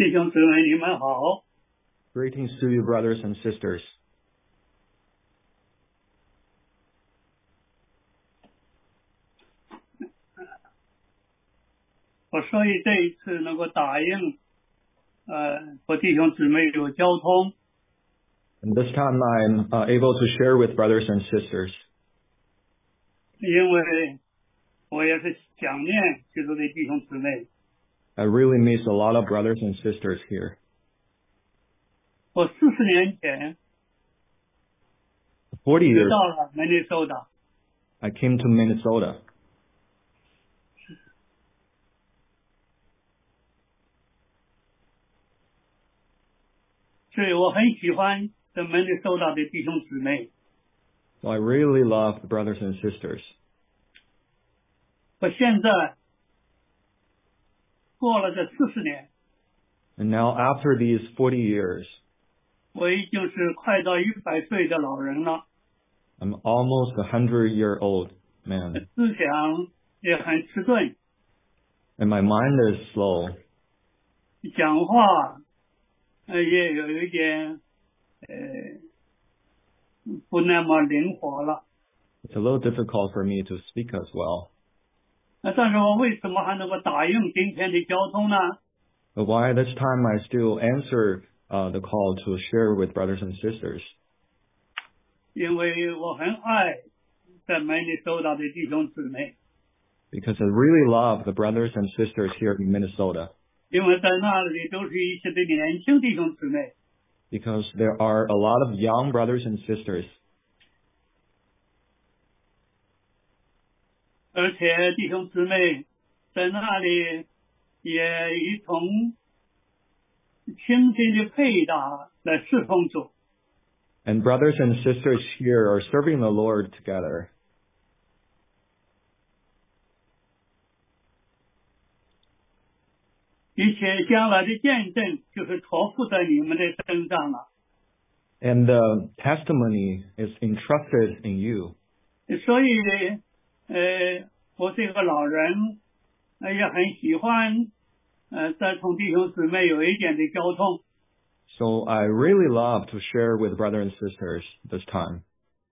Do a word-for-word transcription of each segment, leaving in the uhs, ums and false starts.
弟兄姊妹，你们好。 Greetings to you, brothers and sisters. 我所以这一次能够答应，呃，和弟兄姊妹有交通。 And this time I'm uh, able to share with brothers and sisters. 因为我也是想念基督的弟兄姊妹。 I really miss a lot of brothers and sisters here. 我四十年前 Forty 就 years 到了明尼苏达， I came to Minnesota. 所以我很喜欢这明尼苏达的弟兄姊妹。 So I really love the brothers and sisters. 我现在过了这四十年， And now after these forty years, 我已经是快到一百岁的老人了， I'm almost a hundred-year-old man. 思想也很迟钝， And my mind is slow. 讲话呃也有一点呃不那么灵活了。 It's a little difficult for me to speak as well. 那但是我为什么还能够答应今天的交通呢？ But why this time I still answer uh, the call to share with brothers and sisters? 因为我很爱在明尼苏达的弟兄姊妹， Because I really love the brothers and sisters here in Minnesota. 因为在那里都是一些的年轻弟兄姊妹， Because there are a lot of young brothers and sisters. 而且弟兄姊妹在那里也一同倾心的配搭来侍奉主。 And brothers and sisters here are serving the Lord together. 一切将来的见证就是托付在你们的身上了。 And the testimony is entrusted in you. 所以呃我这个老人呃也很喜欢呃在同弟兄姊妹有一点的交通。 So I really love to share with brothers and sisters this time.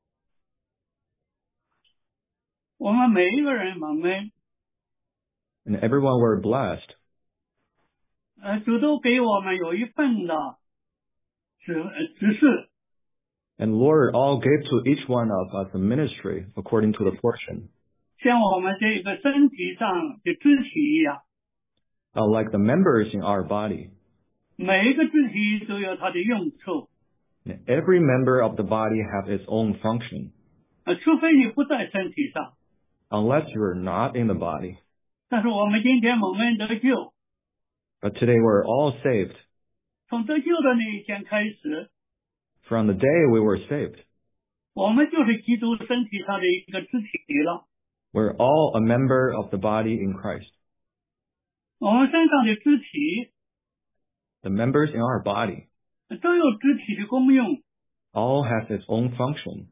我们每一个人蒙恩， And everyone were blessed. 呃主都给我们有一份的指呃指示。 And Lord all gave to each one of us a ministry according to the portion. 像我们这个身体上的肢体一样， Uh, like the members in our body. 每一个肢体都有它的用处。 And every member of the body have its own function. 呃，除非你不在身体上。 Unless you're not in the body. 但是我们今天蒙恩得救， But today we're all saved. 从得救的那一天开始， From the day we were saved, 我们就是基督身体上的一个肢体了。 we're all a member of the body in Christ. 我们身上的肢体 The members in our body 都有肢体的功用， all have its own function.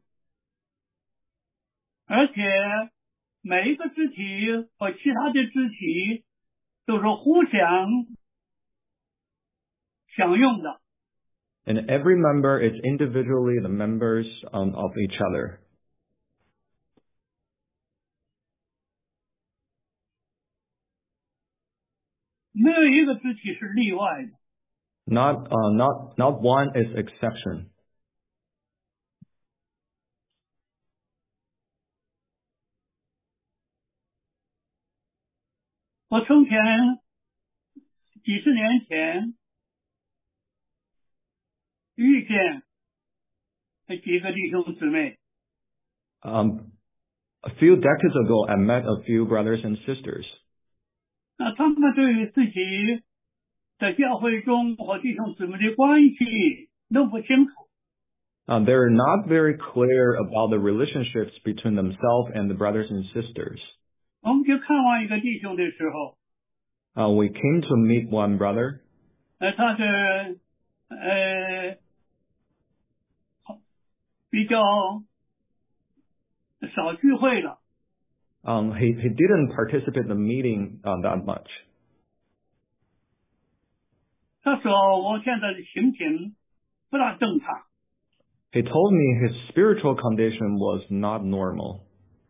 而且每一个肢体和其他的肢体都是互相享用的。 And every member is individually the members um, of each other. 没有一个肢体是例外的。 Not, uh, not, not one is exception. 我从前几十年前遇见几个弟兄姊妹， Um, a few decades ago, I met a few brothers and sisters. 那他们对于自己在教会中和弟兄姊妹的关系弄不清楚。 Uh, they're not very clear about the relationships between themselves and the brothers and sisters. 我们去看望一个弟兄的时候， Uh, we came to meet one brother. 呃，他是呃比较少聚会了， Um, he, he didn't participate in the meeting uh, that much. 他说我现在的心情不大正常。 He told me his spiritual condition was not normal.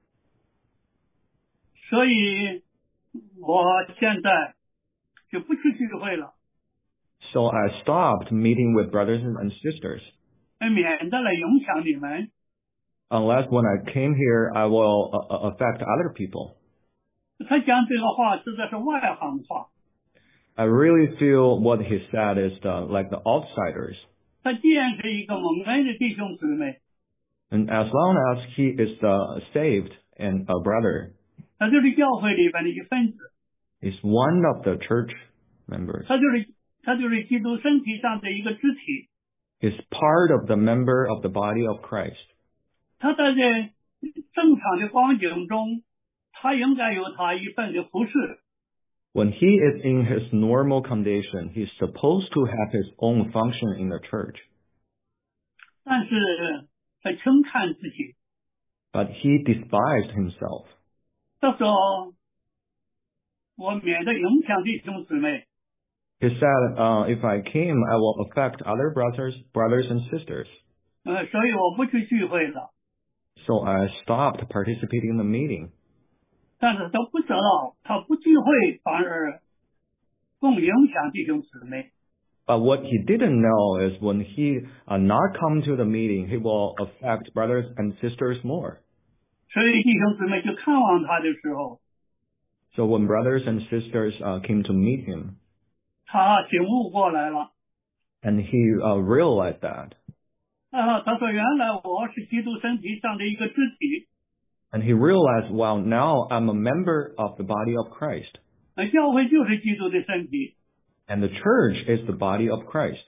所以我现在就不去聚会了。 So I stopped meeting with brothers and sisters. 免得来影响你们。 Unless when I came here, I will uh, affect other people. 他讲这个话实在是外行话。 I really feel what he said is the, like the outsiders. 他既然是一个蒙恩的弟兄姊妹， And as long as he is the saved and a brother, 他就是教会里边的一份子。 he's one of the church members. 他就是他就是基督身体上的一个肢体。 He's part of the member of the body of Christ. 他在这正常的光景中，他应该有他一份的服侍。 When he is in his normal condition, he's supposed to have his own function in the church. 但是他轻看自己。 But he despised himself. 他说：“我免得影响弟兄姊妹。” He said, uh, if I came, I will affect other brothers, brothers and sisters. 呃，所以我不去聚会了。 So I stopped participating in the meeting. 但是他不知道，他不聚会反而更影响弟兄姊妹。 But what he didn't know is when he uh, not come to the meeting, he will affect brothers and sisters more. 所以弟兄姊妹去看望他的时候， So when brothers and sisters uh, came to meet him, 他醒悟过来了。 and he uh, realized that. 啊，他说：“原来我是基督身体上的一个肢体。” And he realized, well, now I'm a member of the body of Christ. 呃，教会就是基督的身体。 And the church is the body of Christ.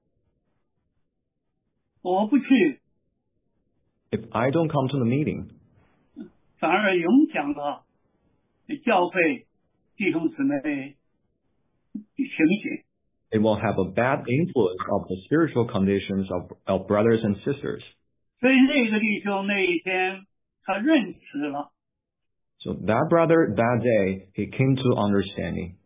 我不去， If I don't come to the meeting, 反而影响了教会弟兄姊妹的情形。 it will have a bad influence of the spiritual conditions of, of brothers and sisters. 所以那个弟兄那一天他认识了。 So that brother, that day, he came to understanding.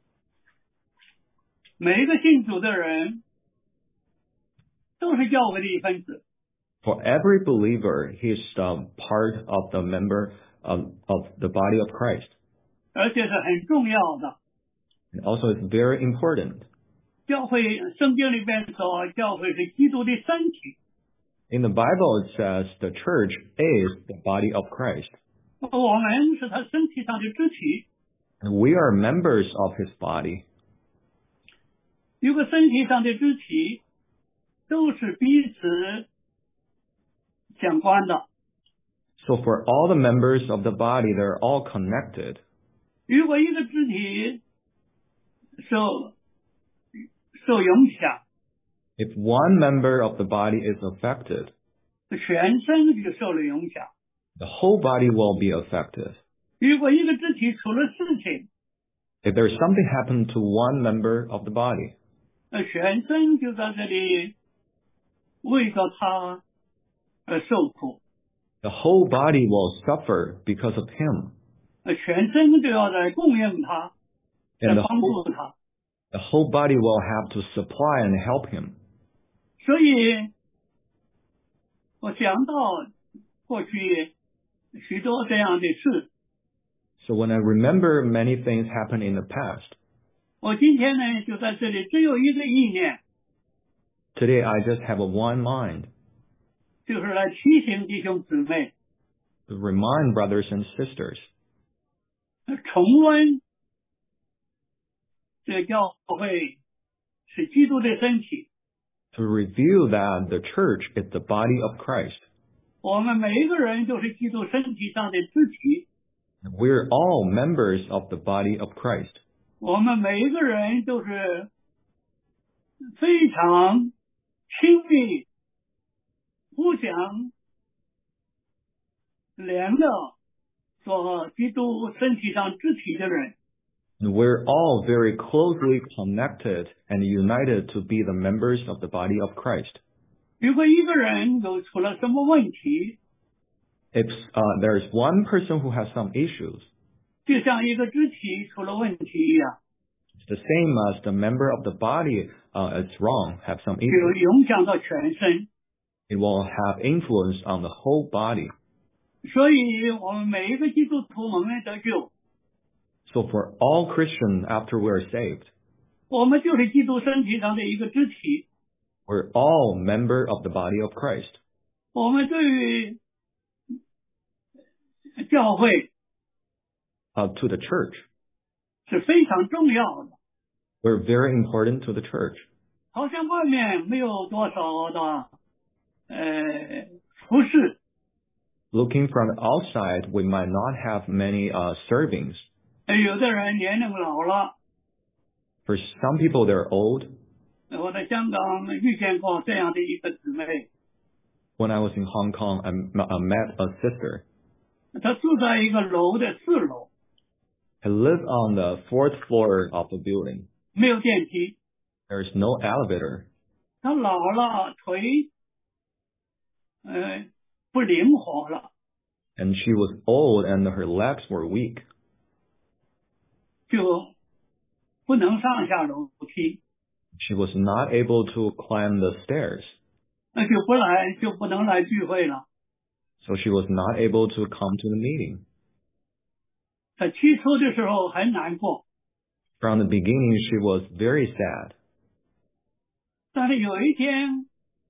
每一个信主的人都是教会的一份子。 For every believer, he's um, part of the member of, of the body of Christ. 而且是很重要的。 And also it's very important. 教会圣经里边说，教会是基督的身体。 In the Bible, it says the church is the body of Christ. 我们是他身体上的肢体。 And we are members of his body. 一个身体上的肢体都是彼此相关的。 So for all the members of the body, they're all connected. 如果一个肢体受受影响， If one member of the body is affected, 全身就受了影响。 the whole body will be affected. 如果一个肢体出了事情， If there's something happened to one member of the body, 呃，全身就在这里为着他而受苦， the whole body will suffer because of him. 呃，全身都要在供应他，在 And the 帮 whole, 助他。 the whole body will have to supply and help him. 所以，我想到过去许多这样的事。 So when I remember many things happened in the past, 我今天呢，就在这里只有一个意念， today I just have a one mind 就是来提醒弟兄姊妹， to remind brothers and sisters 重温这教会是基督的身体。 to review that the church is the body of Christ. 我们每一个人都是基督身体上的肢体， We're all members of the body of Christ. 我们每一个人都是非常亲密、互相连的做基督身体上肢体的人。 And we're all very closely connected and united to be the members of the body of Christ. 如果一个人有出了什么问题， If uh, there's one person who has some issues, 就像一个肢体出了问题一样， the same as the member of the body uh, is wrong, have some 就 influence. 影响到全身。 It will have influence on the whole body. 所以我们每一个基督徒蒙恩得救， So for all Christians, after we're saved, 我们就是基督身体上的一个肢体。 we're all member of the body of Christ. 我们对于教会 Uh, to the church, 是非常重要的， we're very important to the church. 好像外面没有多少的呃服饰， Looking from the outside, we might not have many uh, servings. 呃有的人年龄老了。 For some people, they're old. 我在香港遇见过这样的一个姊妹， When I was in Hong Kong, I, m- I met a sister. 她住在一个楼的四楼， I live on the fourth floor of the building. 没有电梯。 There's no elevator. 她老了，腿呃不灵活了， And she was old and her legs were weak. 就不能上下楼梯， She was not able to climb the stairs. 那就不来就不能来聚会了。 So she was not able to come to the meeting. 她起初的时候很难过， From the beginning, she was very sad. 但是有一天，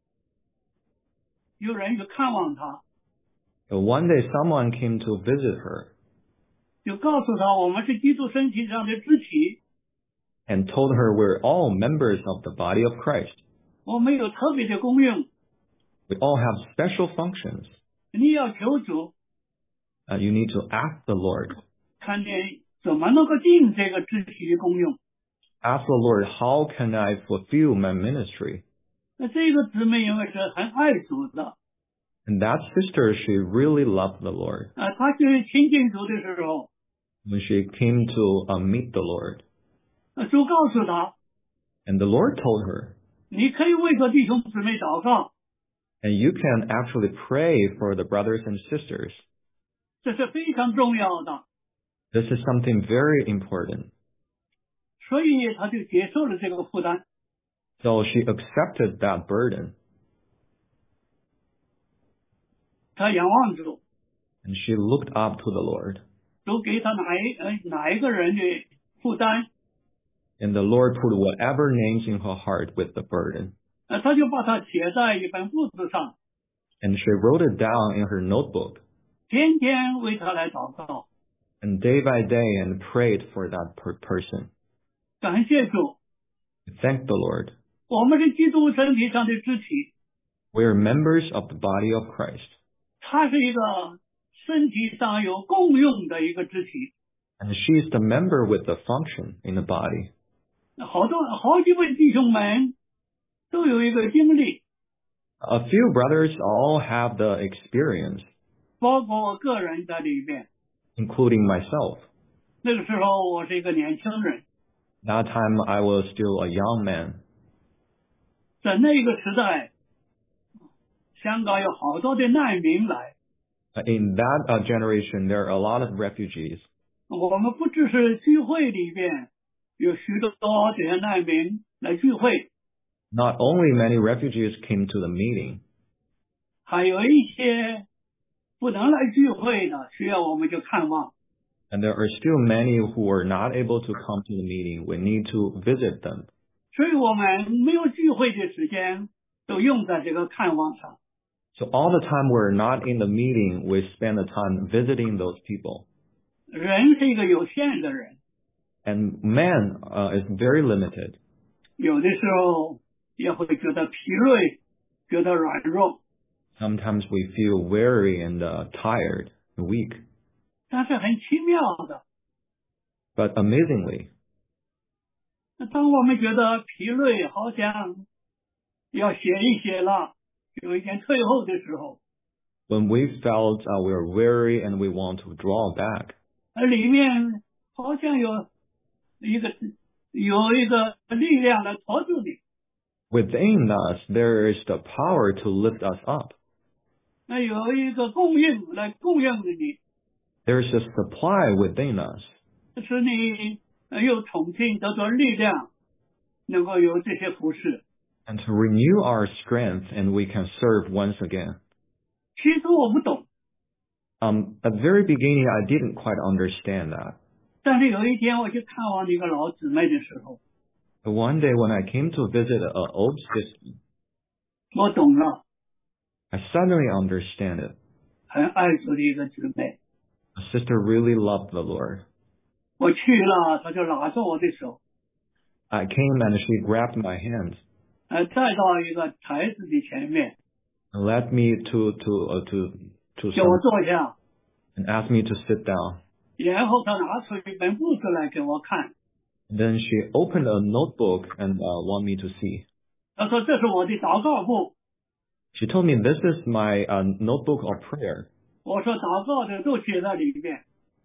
有人去看望她， But one day, someone came to visit her 就告诉她我们是基督身体上的肢体， and told her we're all members of the body of Christ. 我们有特别的功用， We all have special functions. 你要求主， Uh, you need to ask the Lord. 看见怎么能够尽这个肢体的功用。 Ask the Lord, how can I fulfill my ministry? 那这个姊妹因为是很爱主的， And that sister, she really loved the Lord. 啊，她去亲近主的时候， When she came to uh, meet the Lord, 呃主告诉她， and the Lord told her, 你可以为着弟兄姊妹祷告， and you can actually pray for the brothers and sisters. 这是非常重要的。 This is something very important. 所以她就接受了这个负担。 So she accepted that burden, 她仰望主， and she looked up to the Lord. 主给她哪一呃哪一个人的负担， And the Lord put whatever names in her heart with the burden. 呃，她就把它写在一本簿子上， And she wrote it down in her notebook, 天天为她来祷告。 and day by day and prayed for that per- person. 感谢主， Thank the Lord. 我们是基督身体上的肢体， We are members of the body of Christ. 它是一个身体上有共用的一个肢体。 And she is the member with the function in the body. 好多好几位弟兄们都有一个经历， A few brothers all have the experience, 包括我个人在里面。 including myself. 那个时候我是一个年轻人， That time I was still a young man. 在那个时代，香港有好多的难民来， In that uh, generation, there are a lot of refugees. 我们不只是聚会里边有许多这些难民来聚会， Not only many refugees came to the meeting, 还有一些不能来聚会的，需要我们去看望。 and there are still many who are not able to come to the meeting. We need to visit them. 所以我们没有聚会的时间都用在这个看望上。 So all the time we're not in the meeting, we spend the time visiting those people. 人是一个有限的人， And man uh, is very limited. 有的时候也会觉得疲累，觉得软弱， Sometimes we feel weary and uh, tired, and weak. 但是很奇妙的， But amazingly, 当我们觉得疲累，好像要歇一歇了，有一点退后的时候， when we felt uh, we are weary and we want to draw back, 而里面好像有一个有一个力量来托住你， within us there is the power to lift us up. 那有一个供应来供应着你， There's a supply within us 使你又重新得到力量，能够有这些服侍。 And to renew our strength and we can serve once again. 起初我不懂。 Um, at the very beginning, I didn't quite understand that. 但是有一天我去看望一个老姊妹的时候， But one day when I came to visit an old sister, 我懂了， I suddenly understand it. 很爱主的一个姊妹。 A sister really loved the Lord. 我去了，她就拉着我的手， I came and she grabbed my hand 呃，带到一个台子的前面， and led me to to uh, to to 叫我 some, 坐下， and asked me to sit down. 然后她拿出一本簿子来给我看， Then she opened a notebook and uh, want me to see. 她说这是我的祷告簿。 She told me this is my uh, notebook of prayer. 我说祷告的都写在里面，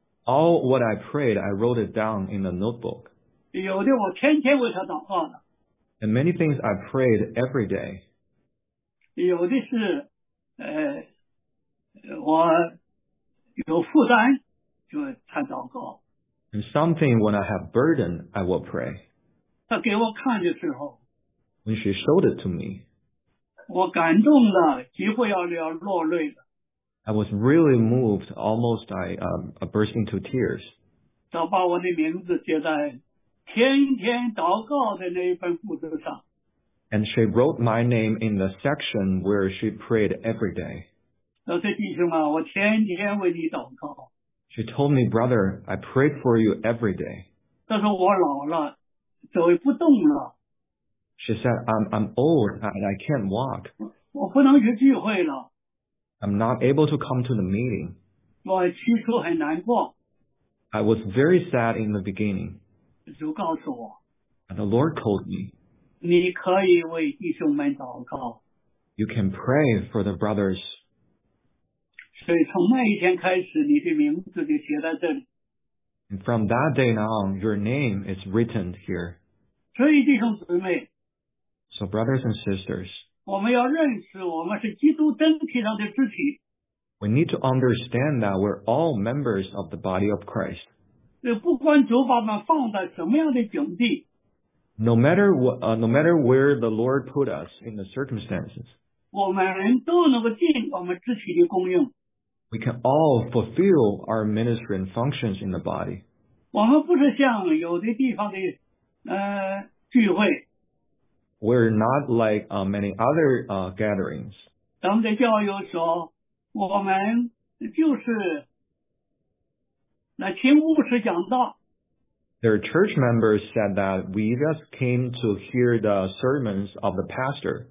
All what I prayed, I wrote it down in the notebook. 有的我天天为她祷告的， And many things I prayed every day. 有的是呃我有负担就才祷告。 And something when I have burden, I will pray. 她给我看的时候， When she showed it to me, 我感动的几乎要要落泪了。 I was really moved. Almost I, um, I burst into tears. 她把我的名字写在天天祷告的那一份簿子上。 And she wrote my name in the section where she prayed every day. 她说弟兄啊，我天天为你祷告。 She told me, brother, I prayed for you every day. 她说我老了，走不动了， She said, I'm, I'm old and I can't walk. 我不能去聚会了。 I'm not able to come to the meeting. 我起初很难过， I was very sad in the beginning. 主告诉我， And the Lord told me, 你可以为弟兄们祷告。 you can pray for the brothers. 所以从那一天开始，你的名字就写在这里。 And from that day on, your name is written here. 所以弟兄姊妹， So brothers and sisters, 我们要认识我们是基督身体上的肢体。 we need to understand that we're all members of the body of Christ. 呃，不管主把我们放在什么样的境地， No matter what, uh, no matter where the Lord put us in the circumstances, 我们都能够尽我们肢体的功用。 we can all fulfill our ministry and functions in the body. 我们不是像有的地方的呃聚会， We're not like uh, many other uh, gatherings. 咱们的教友说，我们就是来听牧师讲道。 Their church members said that we just came to hear the sermons of the pastor.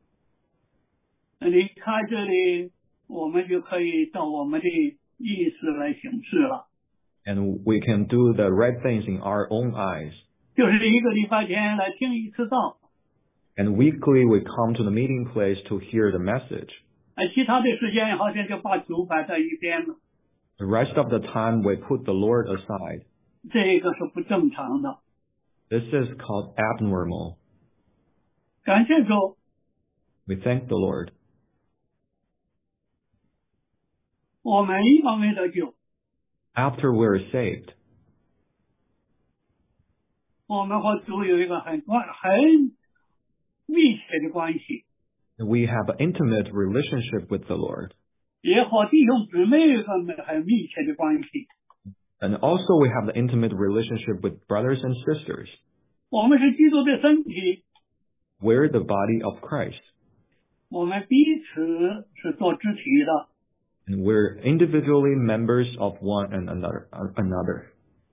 离开这里，我们就可以照我们的意思来行事了。 And we can do the right things in our own eyes. 就是一个礼拜天来听一次道， And weekly we come to the meeting place to hear the message. 呃，其他的时间好像就把主摆在一边了， The rest of the time we put the Lord aside. 这个是不正常的。 This is called abnormal. 感谢主， We thank the Lord. 我们一方面得救， After we're saved, 我们和主有一个很关很密切的关系， we have an intimate relationship with the Lord. 也和弟兄姊妹有一个很密切的关系。 And also we have the intimate relationship with brothers and sisters. 我们是基督的身体， We're the body of Christ. 我们彼此是做肢体的。 And we're individually members of one and another. another.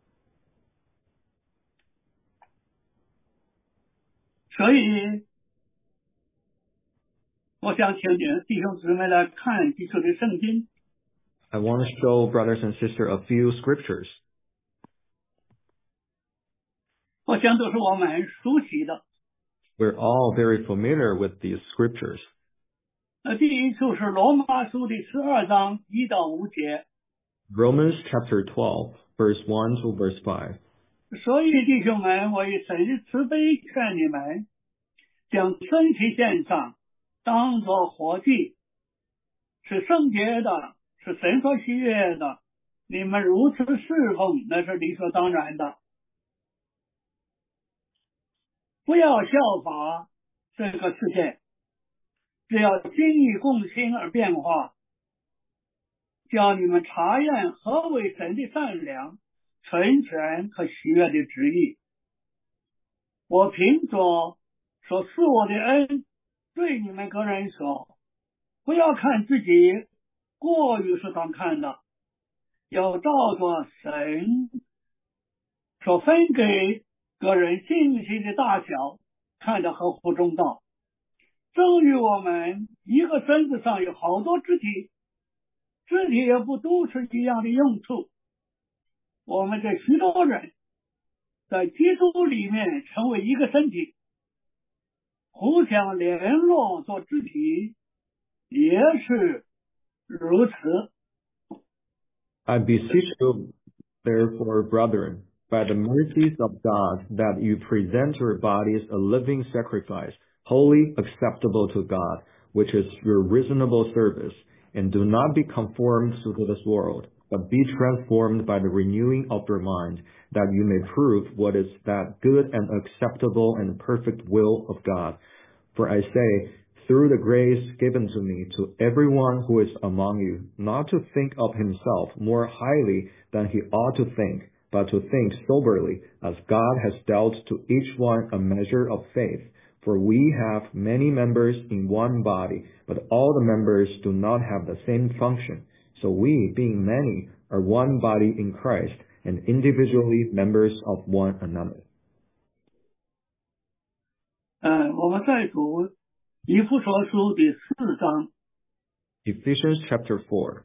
所以，我想请弟兄姊妹来看基督的圣经。 I want to show brothers and sisters a few scriptures. 我想都是我们很熟悉的。 We're all very familiar with these scriptures. 呃，第一处是罗马书的十二章一到五节。 Romans chapter twelve, verse one to verse five. 所以弟兄们，我以神的慈悲劝你们，将身体献上，当作活祭，是圣洁的，是神所喜悦的。你们如此侍奉，那是理所当然的。 不要效法这个世界，只要经历共心而变化，叫你们查验何为神的善良、纯全和喜悦的旨意。我凭着所赐我的恩，对你们个人说，不要看自己过于是当看的，要照着神所分给个人信心的大小，看得合乎中道。正与我们一个身子上有好多肢体，肢体也不都是一样的用处。我们这许多人在基督里面成为一个身体，互相联络做肢体，也是如此。 I beseech you, therefore, brethren, by the mercies of God, that you present your bodies a living sacrifice, holy, acceptable to God, which is your reasonable service, and do not be conformed to this world, but be transformed by the renewing of your mind, that you may prove what is that good and acceptable and perfect will of God. For I say, through the grace given to me, to everyone who is among you, not to think of himself more highly than he ought to think, but to think soberly, as God has dealt to each one a measure of faith. For we have many members in one body, but all the members do not have the same function. So we, being many, are one body in Christ, and individually members of one another. 呃，我们再读以弗所书第四章 Ephesians chapter four,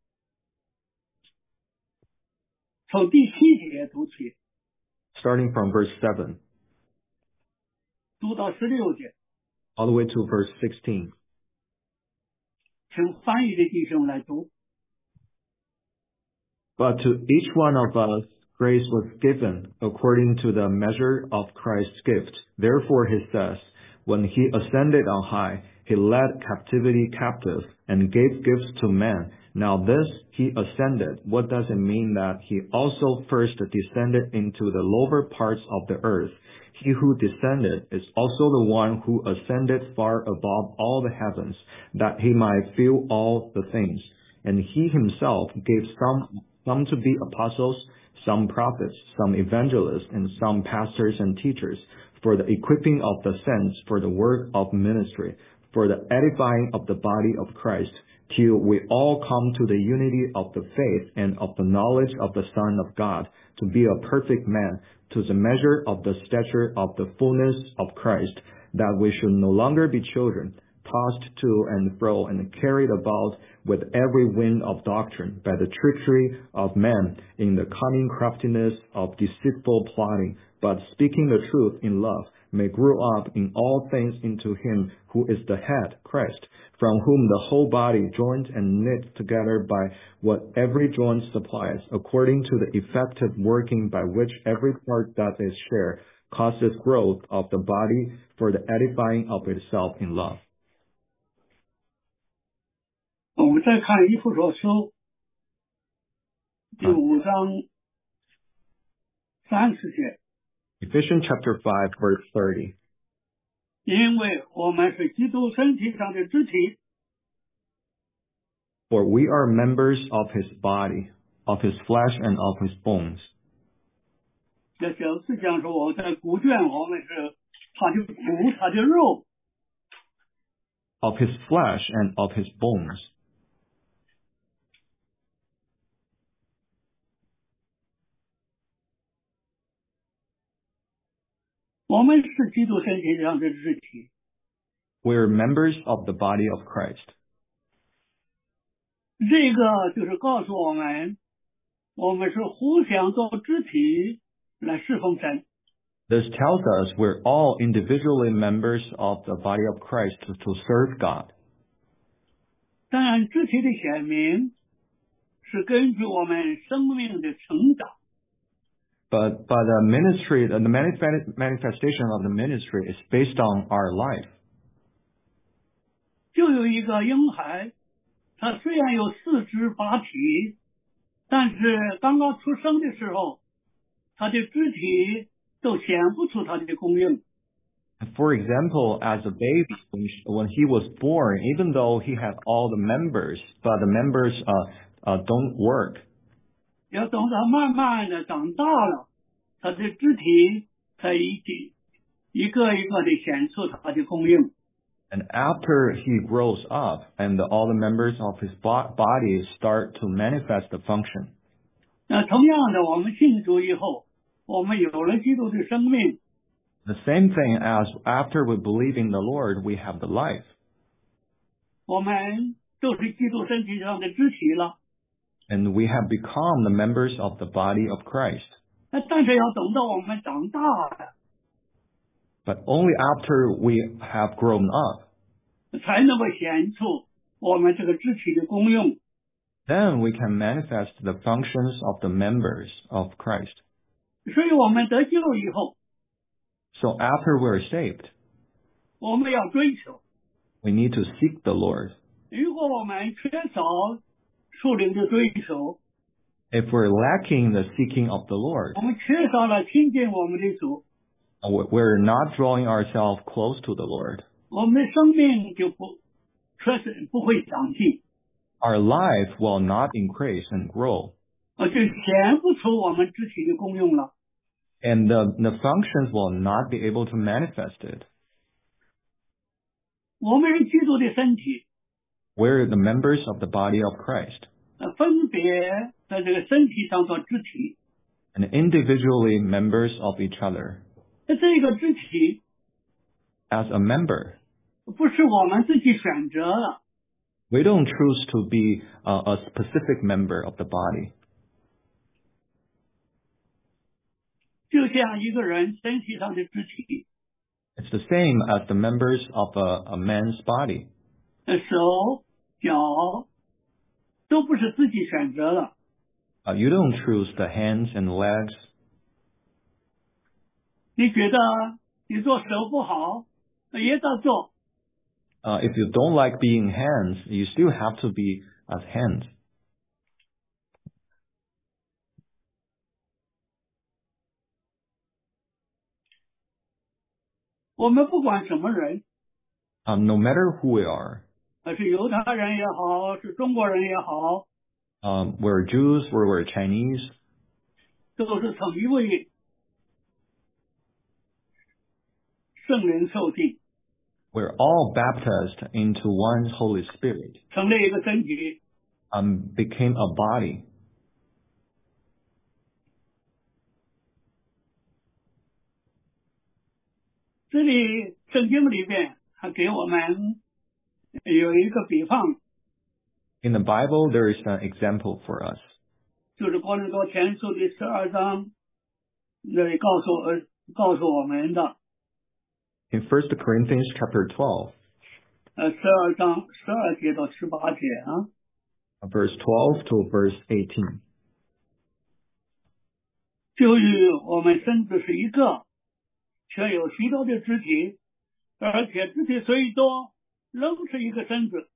从第七节读起， starting from verse seven, 读到十六节， all the way to verse sixteen. 请翻译的弟兄来读。 But to each one of us grace was given according to the measure of Christ's gift. Therefore he says, when he ascended on high, he led captivity captive and gave gifts to men. Now this he ascended. What does it mean that he also first descended into the lower parts of the earth? He who descended is also the one who ascended far above all the heavens, that he might fill all the things. And he himself gave some, some to be apostles, some prophets, some evangelists, and some pastors and teachers, for the equipping of the saints for the work of ministry, for the edifying of the body of Christ, till we all come to the unity of the faith and of the knowledge of the Son of God, to be a perfect man, to the measure of the stature of the fullness of Christ, that we should no longer be children, tossed to and fro and carried about with every wind of doctrine by the trickery of men in the cunning craftiness of deceitful plotting, but speaking the truth in love, may grow up in all things into him who is the head, Christ, from whom the whole body joined and knit together by what every joint supplies, according to the effective working by which every part does its share, causes growth of the body for the edifying of itself in love. 我们再看以弗所书第五章三十节， Ephesians chapter five, verse thirty. 因为我们是基督身体上的肢体， For we are members of his body, of his flesh and of his bones. 这就是讲说我在古卷我们是他的骨，他的肉， Of his flesh and of his bones. 我们是基督身体上的肢体。 We are members of the body of Christ. 这个就是告诉我们，我们是互相做肢体来侍奉神。 This tells us we're all individually members of the body of Christ to, to serve God. 但肢体的显明是根据我们生命的成长。 But, but the ministry, the manifest, manifestation of the ministry is based on our life. 就有一个婴孩，他虽然有四肢八体，但是刚刚出生的时候，他的肢体都显不出他的功用。 For example, as a baby, when, when he was born, even though he had all the members, but the members uh, uh, don't work. 要等他慢慢的长大了，他的肢体才一起一个一个的显出他的功用。 And after he grows up, and all the members of his body start to manifest the function. 那同样的，我们信主以后，我们有了基督的生命。 The same thing as after we believe in the Lord, we have the life. 我们都是基督身体上的肢体了。 And we have become the members of the body of Christ. 那但是要等到我们长大了， But only after we have grown up, 才能够显出我们这个肢体的功用。 then we can manifest the functions of the members of Christ. 所以我们得救以后， So after we're saved, 我们要追求。 we need to seek the Lord. 如果我们缺少属灵的追求， If we're lacking the seeking of the Lord, 我们缺少了亲近我们的主， we're not drawing ourselves close to the Lord. 我们的生命就不确实不会长进， Our life will not increase and grow. 而就显不出我们肢体的功用了。 And the, the functions will not be able to manifest it. 我们是基督的身体， We're the members of the body of Christ. 呃分别在这个身体上做肢体。 And individually members of each other. 那这个肢体 As a member, 不是我们自己选择的， we don't choose to be a, a specific member of the body. 就像一个人身体上的肢体， It's the same as the members of a, a man's body. 呃手、脚都不是自己选择的。 Uh, you don't choose the hands and legs. 你觉得你做手不好，也得做。 Uh, if you don't like being hands, you still have to be as hands. 我们不管什么人， Um, no matter who we are, 呃是犹太人也好，是中国人也好， um, we're Jews, or we're Chinese, 都是从一位圣灵受浸， we're all baptized into one Holy Spirit, 成了一个身体。 um, became a body. 这里圣经里边还给我们有一个比方， In the Bible, there is an example for us. 就是哥林多前书的十二章那里告诉我告诉我们的， In First Corinthians chapter twelve, 呃，十二章十二节到十八节啊， verse twelve to verse eighteen. 就与我们身子是一个，却有许多的肢体，而且肢体虽多，仍是一个身子。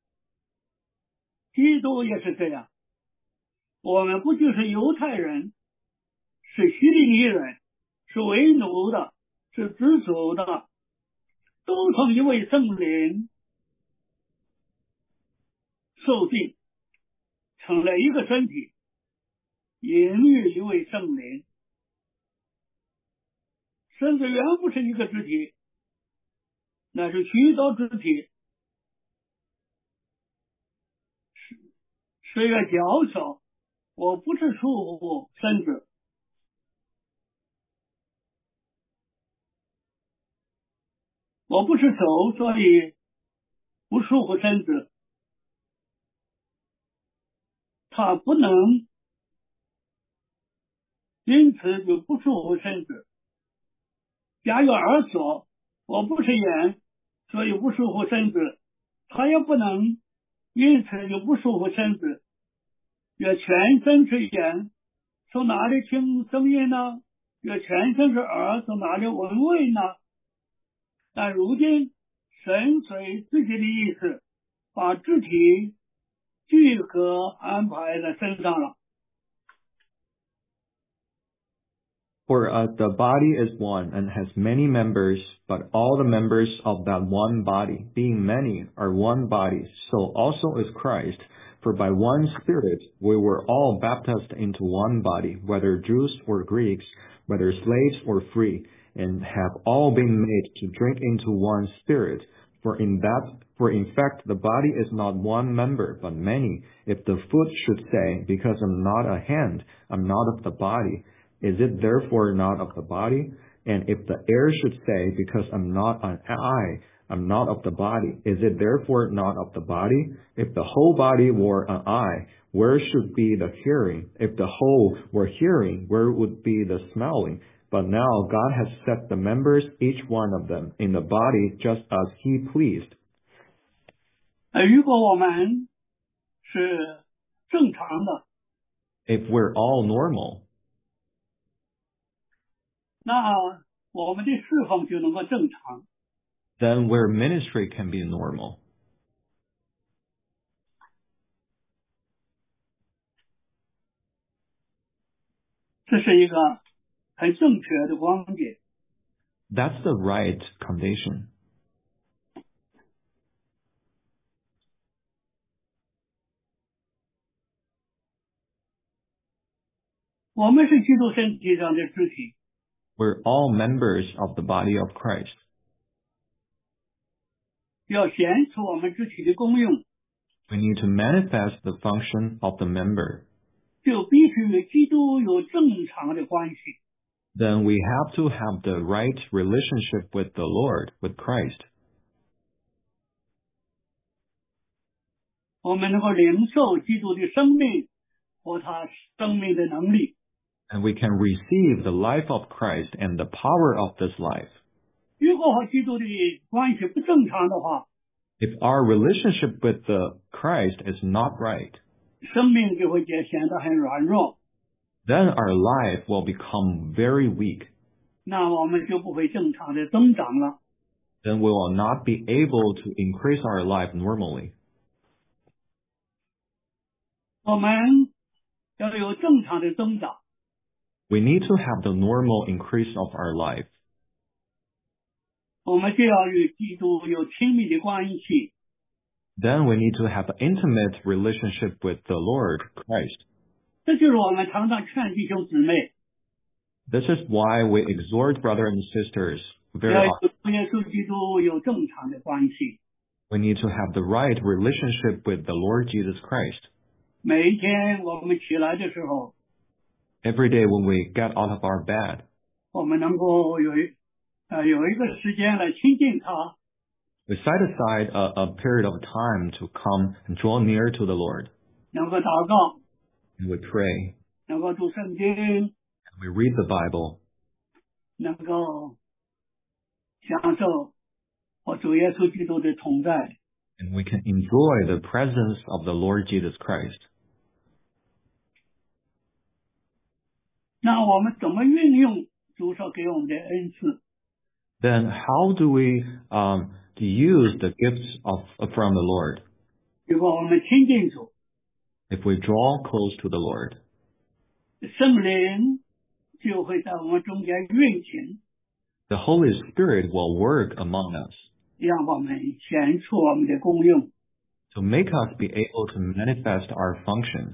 基督也是这样，我们不就是犹太人，是希利尼人，是为奴的，是自主的，都从一位圣灵受尽，成了一个身体，隐喻一位圣灵。身子原不是一个肢体，那是许多肢体。虽然脚手，我不是束缚身子，我不是手，所以不束缚身子。他不能因此就不束缚身子。假有耳所，我不是眼，所以不束缚身子。他也不能因此就不束缚身子。若全身是眼，从哪里听声音呢？若全身是耳，从哪里闻味呢？但如今神随自己的意思，把肢体聚合安排在身上了。 For uh, the body is one and has many members, but all the members of that one body, being many, are one body. So also is Christ. For by one Spirit we were all baptized into one body, whether Jews or Greeks, whether slaves or free, and have all been made to drink into one Spirit. For in that, for in fact, the body is not one member, but many. If the foot should say, because I'm not a hand, I'm not of the body, is it therefore not of the body? And if the ear should say, because I'm not an eye, I'm not of the body, is it therefore not of the body? If the whole body were an eye, where should be the hearing? If the whole were hearing, where would be the smelling? But now God has set the members, each one of them, in the body just as He pleased. 呃，如果我们是正常的， If we're all normal, 那我们的侍奉就能够正常。 then where ministry can be normal. 这是一个很正确的观点。 That's the right condition. 我们是基督身体上的肢体， We're all members of the body of Christ. 要显出我们肢体的功用， We need to manifest the function of the member. 就必须与基督有正常的关系。 Then we have to have the right relationship with the Lord, with Christ. 我们能够领受基督的生命和他生命的能力。 And we can receive the life of Christ and the power of this life. 如果和基督的关系不正常的话， If our relationship with the Christ is not right, 生命就会显显得很软弱， then our life will become very weak. 那我们就不会正常的增长了。 Then we will not be able to increase our life normally. 我们要有正常的增长， We need to have the normal increase of our life. 我们就要与基督有亲密的关系。 Then we need to have an intimate relationship with the Lord Christ. 这就是我们常常劝弟兄姊妹， This is why we exhort brothers and sisters very 要 often. 与耶稣基督有正常的关系。 We need to have the right relationship with the Lord Jesus Christ. 每一天我们起来的时候， Every day when we get out of our bed, 我们能够有一呃有一个时间来亲近他， we set aside a, a period of time to come and draw near to the Lord. 能够祷告， And we pray, 能够读圣经， and we read the Bible, 能够享受和主耶稣基督的同在。 and we can enjoy the presence of the Lord Jesus Christ. 那我们怎么运用主所给我们的恩赐？ Then how do we um, use the gifts of from the Lord? 如果我们亲近主， If we draw close to the Lord, 圣灵就会在我们中间运行， the Holy Spirit will work among us 让我们显出我们的功用。 to make us be able to manifest our functions.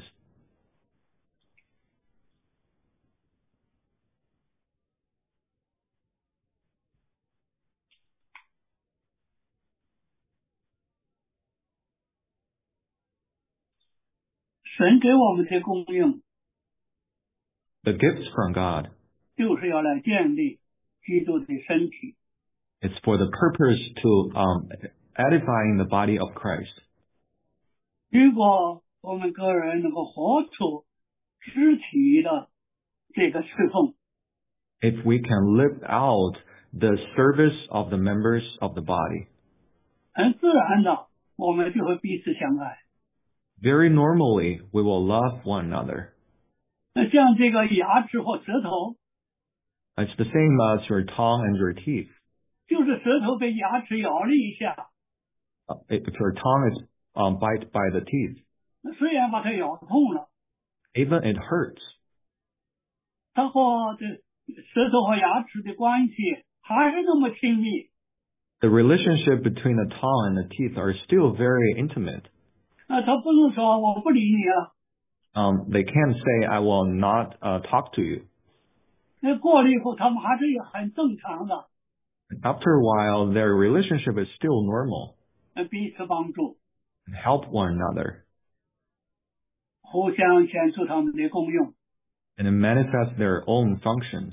神给我们的功用， The gifts from God, 就是要来建立基督的身体。 it's for the purpose to um, edifying the body of Christ. 如果我们个人能够活出肢体的这个侍奉， If we can live out the service of the members of the body, 很自然的，我们就会彼此相爱。 very normally we will love one another. 那像这个牙齿或舌头， It's the same as your tongue and your teeth. 就是舌头被牙齿咬了一下， Uh, if your tongue is um, bite by the teeth, 那虽然把它咬痛了， even it hurts, 它或者舌头和牙齿的关系还是那么亲密。 The relationship between the tongue and the teeth are still very intimate. 那他不能说我不理你了。 Um, they can't say, I will not uh, talk to you. 那过了以后，他们还是很正常的。 After a while, their relationship is still normal. 彼此帮助， Help one another. 互相显出他们的功用。 And manifest their own functions.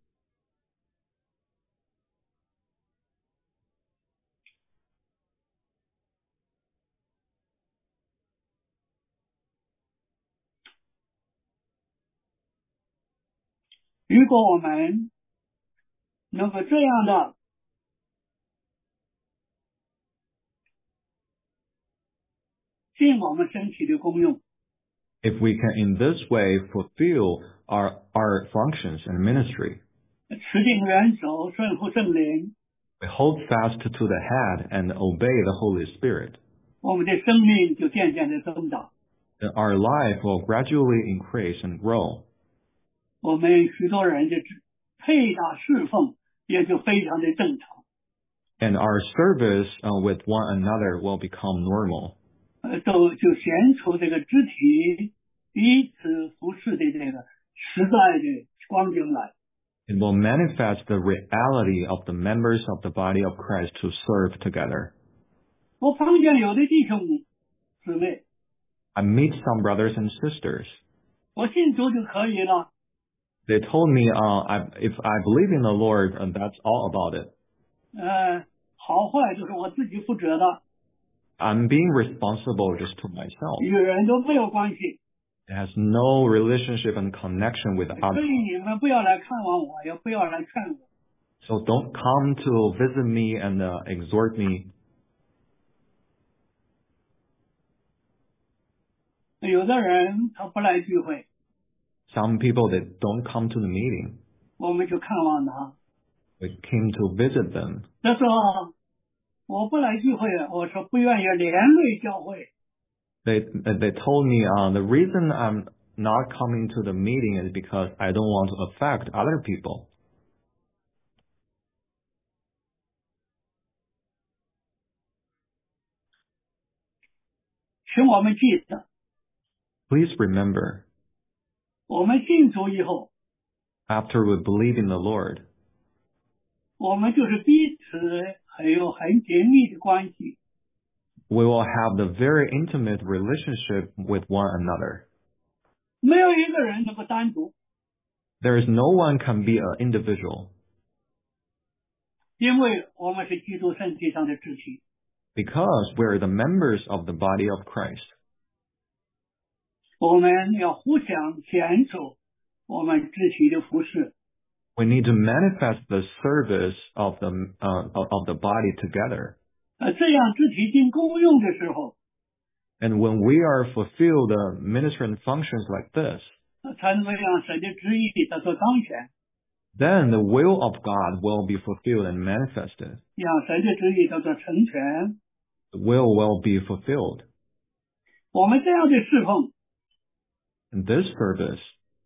如果我们能够这样的尽我们身体的功用， If we can in this way fulfill our, our functions and ministry, 持定元首，顺服圣灵， we hold fast to the head and obey the Holy Spirit, 我们的生命就渐渐的增长。 then our life will gradually increase and grow. 我们许多人的配搭侍奉也就非常的正常。 And our service uh, with one another will become normal. 呃，都就显出这个肢体彼此服侍的这个实在的光景来。 It will manifest the reality of the members of the body of Christ to serve together. 我碰见有的弟兄姊妹， I meet some brothers and sisters. 我信主就可以了。 They told me, uh, I, if I believe in the Lord, uh, that's all about it. 呃，好坏都是我自己负责的， I'm being responsible just to myself. 与人都没有关系。 It has no relationship and connection with 所 others. 以你们不要来看望我，也不要来劝我。 So don't come to visit me and uh, exhort me. 有的人他不来聚会， Some people that don't come to the meeting, 我们就看望他。 we came to visit them. 他说我不来聚会，我说不愿意连累教会。 They they told me uh, the reason I'm not coming to the meeting is because I don't want to affect other people. 请我们记得， Please remember, 我们信主以后， after we believe in the Lord, 我们就是彼此很有很紧密的关系。 we will have the very intimate relationship with one another. 没有一个人能够单独， There is no one can be an individual 因为我们是基督身体上的肢体。 because we're the members of the body of Christ. 我们要互相显出我们肢体的服饰， We need to manifest the service of the uh, of the body together. 呃，这样肢体尽功用的时候， And when we are fulfill the ministry functions like this, 呃才能够让神的旨意得到彰显， then the will of God will be fulfilled and manifested. 让神的旨意得到成全。 The will will be fulfilled. 我们这样的侍奉 In this service,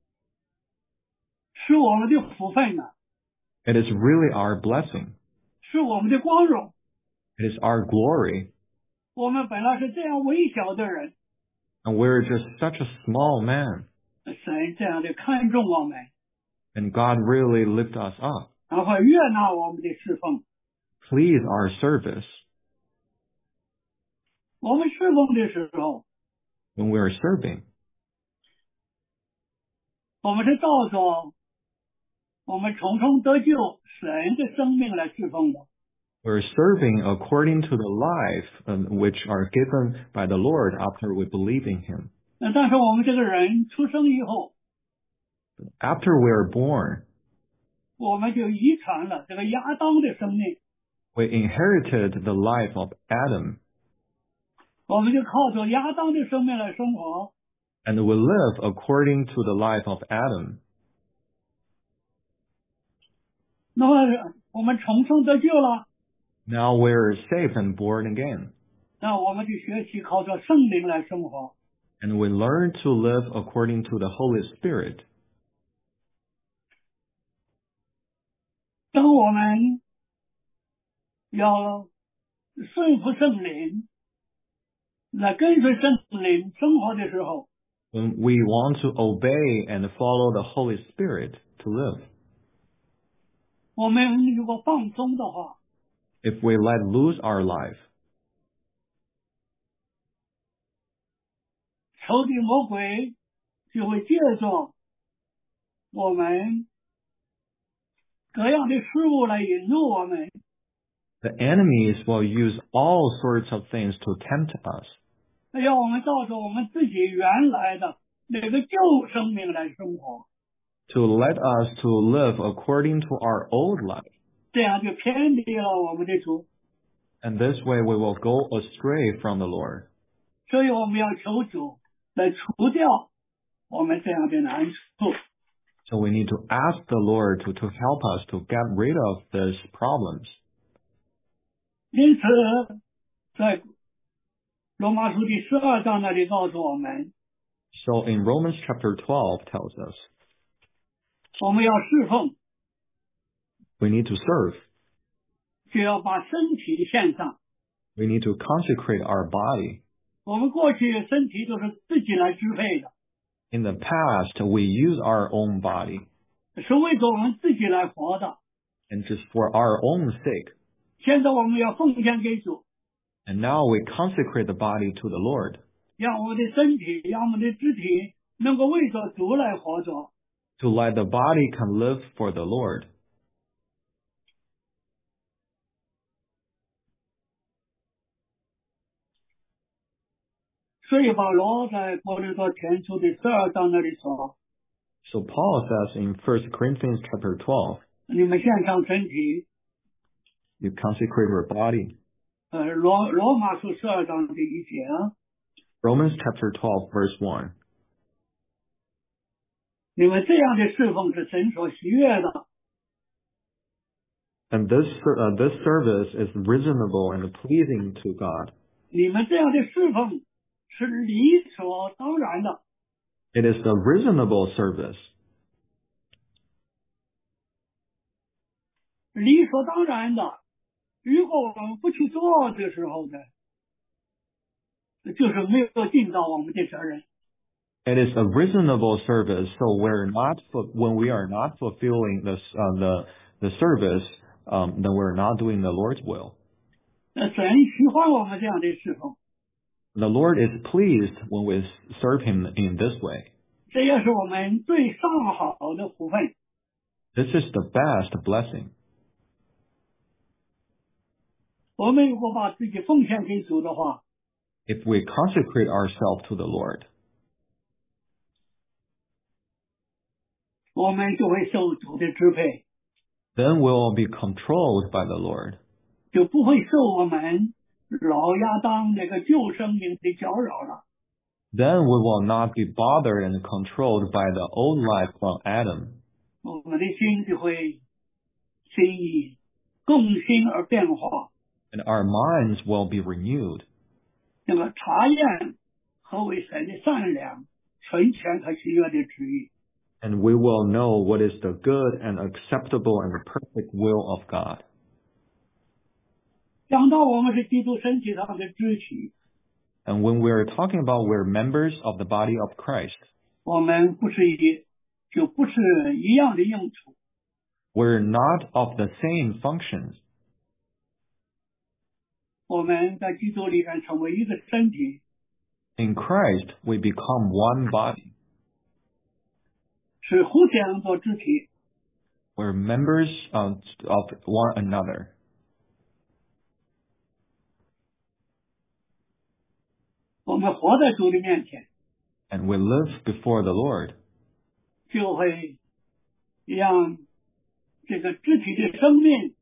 是我们的福分呢， it is really our blessing. 是我们的光荣。 It is our glory. 我们本来是这样微小的人， And we're just such a small man. 神这样的看重我们， And God really lift us up. 然后悦纳我们的侍奉。 Please our service. 我们侍奉的时候， When we are serving, 我们是照着我们重生得救神的生命来侍奉的。 we're serving according to the life um, which are given by the Lord after we believe in Him. 那但是我们这个人出生以后， After we are born, 我们就遗传了这个亚当的生命， we inherited the life of Adam, 我们就靠着亚当的生命来生活。 and we live according to the life of Adam. 那么我们重生得救了， Now we're saved and born again, 那我们就学习靠着圣灵来生活。 and we learn to live according to the Holy Spirit. 当我们要顺服圣灵，来跟随圣灵生活的时候， When we want to obey and follow the Holy Spirit to live, 我们如果放松的话， if we let loose our life, 仇敌魔鬼就会借着我们各样的事物来引诱我们， the enemies will use all sorts of things to tempt us, 要我们照着我们自己原来的那个旧生命来生活， to let us to live according to our old life. 这样就偏离了我们的主。 And this way we will go astray from the Lord. 所以我们要求主来除掉我们这样的难处。 So we need to ask the Lord to, to help us to get rid of these problems. 因此，在罗马书第十二章那里告诉我们， So in Romans chapter twelve tells us 我们要侍奉， we need to serve. 就要把身体献上。 We need to consecrate our body. 我们过去身体都是自己来支配的， In the past, we use our own body 是为着我们自己来活的。 and just for our own sake. 现在我们要奉献给主， And now we consecrate the body to the Lord, 让我们的身体，让我们的肢体能够为着主来活着。 to let the body can live for the Lord. 所以保罗在哥林多前书的十二章那里说， So Paul says in First Corinthians chapter twelve, 你们献上身体， you consecrate your body. 呃，罗罗马书十二章第一节啊， Romans chapter twelve, verse one. 你们这样的侍奉是神所喜悦的。 And this, uh, this service is reasonable and pleasing to God. 你们这样的侍奉是理所当然的。 It is a reasonable service. 理所当然的，如果我们不去做的时候呢，就是没有尽到我们的责任。 It is a reasonable service, so we're not when we are not fulfilling this, uh, the the service, um, then we're not doing the Lord's will. 那神喜欢我们这样的侍奉， The Lord is pleased when we serve Him in this way. 这也是我们最上好的福分。 This is the best blessing. 我们如果把自己奉献给主的话， If we consecrate ourselves to the Lord, 我们就会受主的支配， then we will be controlled by the Lord. 就不会受我们老亚当那个旧生命的搅扰了。 Then we will not be bothered and controlled by the old life from Adam. 我们的心就会心意更新而变化， And our minds will be renewed. 那么查验何为神的善良、纯全和喜悦的旨意。 And we will know what is the good and acceptable and the perfect will of God. 讲到我们是基督身体上的肢体， And when we're talking about we're members of the body of Christ, 我们不是一就不是一样的用处。 we're not of the same functions. 我们在基督里面成为一个身体， In Christ, we become one body. 是互相做肢体。 We're members of, of one another. 我们活在主的面前， And we live before the Lord. 就会让这个肢体的生命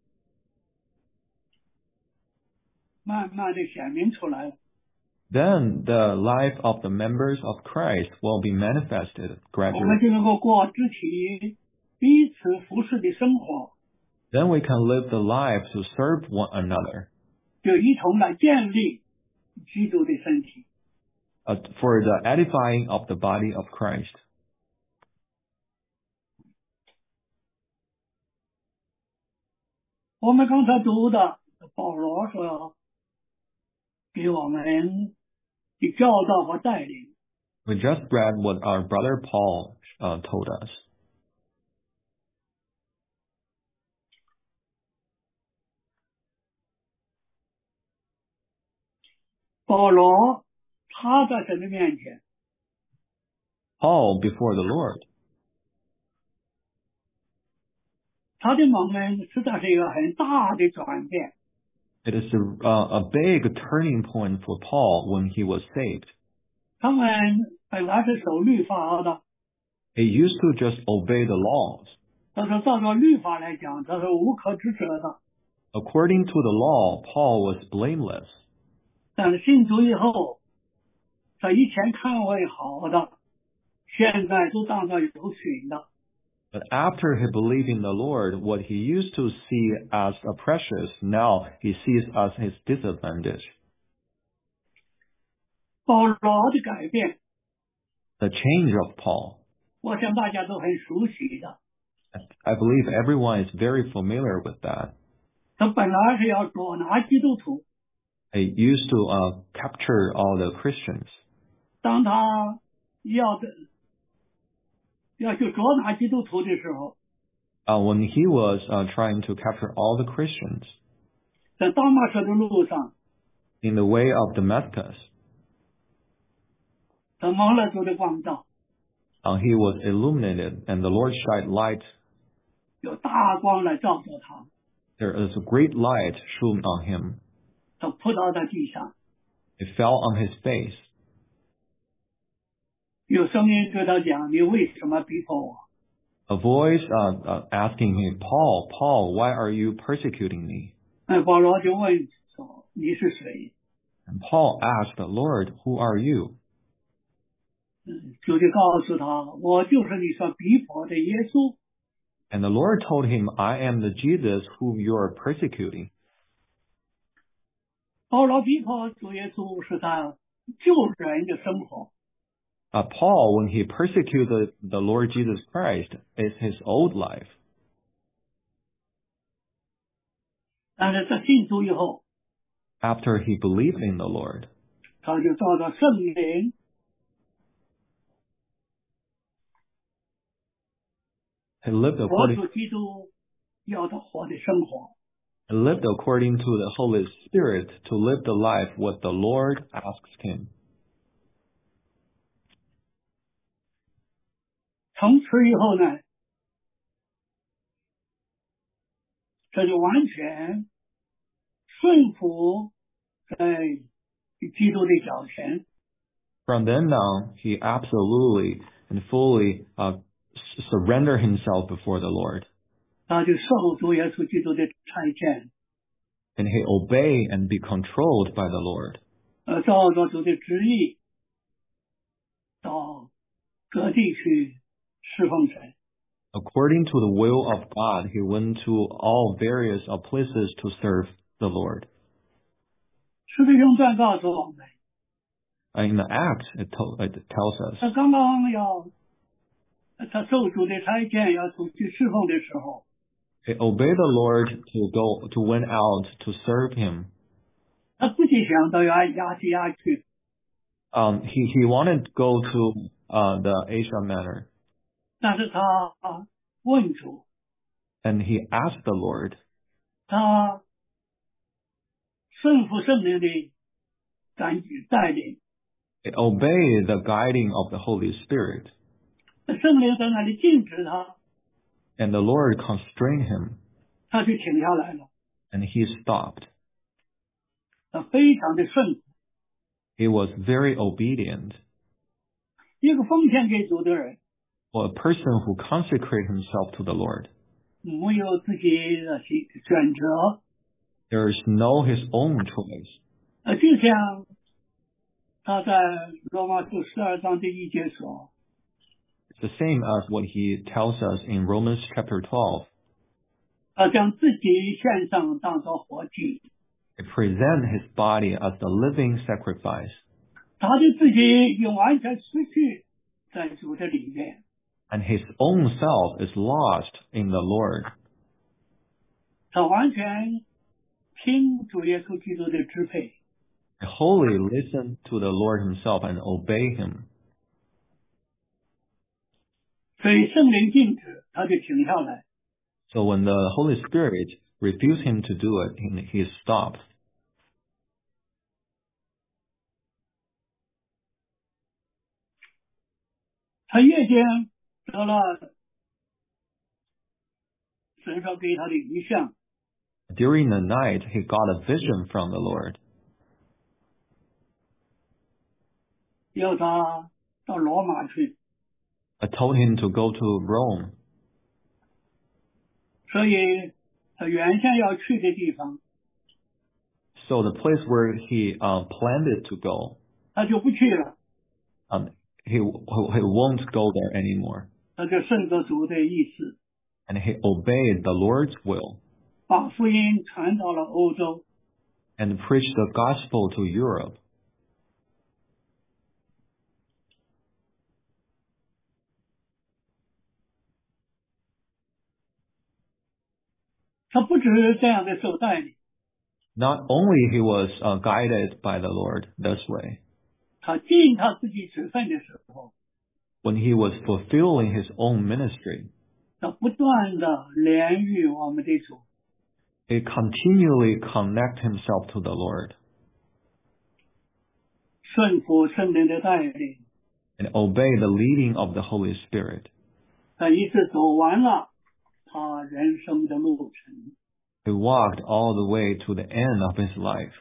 慢慢的显明出来。 Then the life of the members of Christ will be manifested 我们 gradually. 就能够过肢体彼此服侍的生活， Then we can live the life to serve one another, 就一同来建立基督的身体。 uh, for the edifying of the body of Christ. 我们刚才读的保罗所要给我们的教导和带领。 We just read what our brother Paul uh, told us. 保罗他在神的面前， Paul before the Lord. 他的蒙恩实在是一个很大的转变。 It is a, uh, a big turning point for Paul when he was saved. 他们本来是守律法的， He used to just obey the laws. 但是照着律法来讲，他是无可指责的。 According to the law, Paul was blameless. 但是信主以后，他以前看为好的，现在都当作有损的。 But after he believed in the Lord, what he used to see as a precious, now he sees as his disadvantage. 保罗的改变， The change of Paul. 我想大家都很熟悉的。 I believe everyone is very familiar with that. 他本来是要捉拿基督徒， He used to uh, capture all the Christians. 当他要的要去捉拿基督徒的时候， Uh, when he was uh, trying to capture all the Christians 在大马色的路上， in the way of Damascus, 他蒙了主的光照， uh, he was illuminated and the Lord shined light. 有大光来照着他， There is a great light shone on him. 他扑倒在地上， It fell on his face. 有声音对他讲：“你为什么逼迫我？” A voice uh, uh, asking him, Paul, Paul, why are you persecuting me? 那保罗就问说：“你是谁 And Paul asked the Lord, who are you?？” 嗯，主就告诉他：“我就是你所逼迫的耶稣。” And the Lord told him, I am the Jesus whom you are persecuting. 保罗逼迫主耶稣是他救人的生活， Uh, Paul, when he persecuted the Lord Jesus Christ, is his old life. 但是在信主以后， After he believed in the Lord, 他就照着圣灵 he lived 活 according, 出基督要他活的生活。 he lived according to the Holy Spirit to live the life what the Lord asks him. 从此以后呢，这就完全顺服在基督的脚前， From then on, he absolutely and fully uh, s- surrendered himself before the Lord. 他就受主耶稣基督的差遣， And he obey and be controlled by the Lord. 呃，照着主的旨意，到各地去侍奉神。 According to the will of God, he went to all various uh, places to serve the Lord. 使徒行传告诉我们， Uh, In the Acts, it, to- it tells us, 他刚刚要他受主的差遣要出去侍奉的时候， he obeyed the Lord to go, to went out to serve him. 他自己想到要亚细亚去， Um, he, he wanted to go to uh, the Asia Minor, 但是他问主， and he asked the Lord, 他顺服圣灵的感带领， he obeyed the guiding of the Holy Spirit, 圣灵在那里禁止他， and the Lord constrained him, 他就停下来了。 and he stopped. 他非常的顺服， He was very obedient. 一个奉献给主的人， For a person who consecrates himself to the Lord, 没有自己的选择， there is no his own choice. 呃，就像他在罗马书十二章的一节说， It's the same as what he tells us in Romans chapter twelve. 他将自己献上当作活祭， He presents his body as the living sacrifice, 他的自己也完全失去在主的里面。 and his own self is lost in the Lord. 他完全听主耶稣基督的支配。 Wholly listen to the Lord himself and obey him. 所以圣灵禁止，他就停下来。 So when the Holy Spirit refused him to do it, he stopped. 他夜间得了神所给他的异象， During the night, he got a vision from the Lord. 要他到罗马去， I told him to go to Rome. 所以他原先要去的地方， So the place where he uh, planned to go, 他就不去了， um, he, he won't go there anymore. 他就顺着主的意思， And he obeyed the Lord's will 把福音传到了欧洲。 and preached the gospel to Europe. 他不只是这样的受带领， Not only he was uh, guided by the Lord this way, 他尽他自己职分的时候， when he was fulfilling his own ministry, 他不断的连于我们的主， he continually connect himself to the Lord 顺服圣灵的带领， and obey the leading of the Holy Spirit. 他一直走完了他人生的路程。 He walked all the way to the end of his life.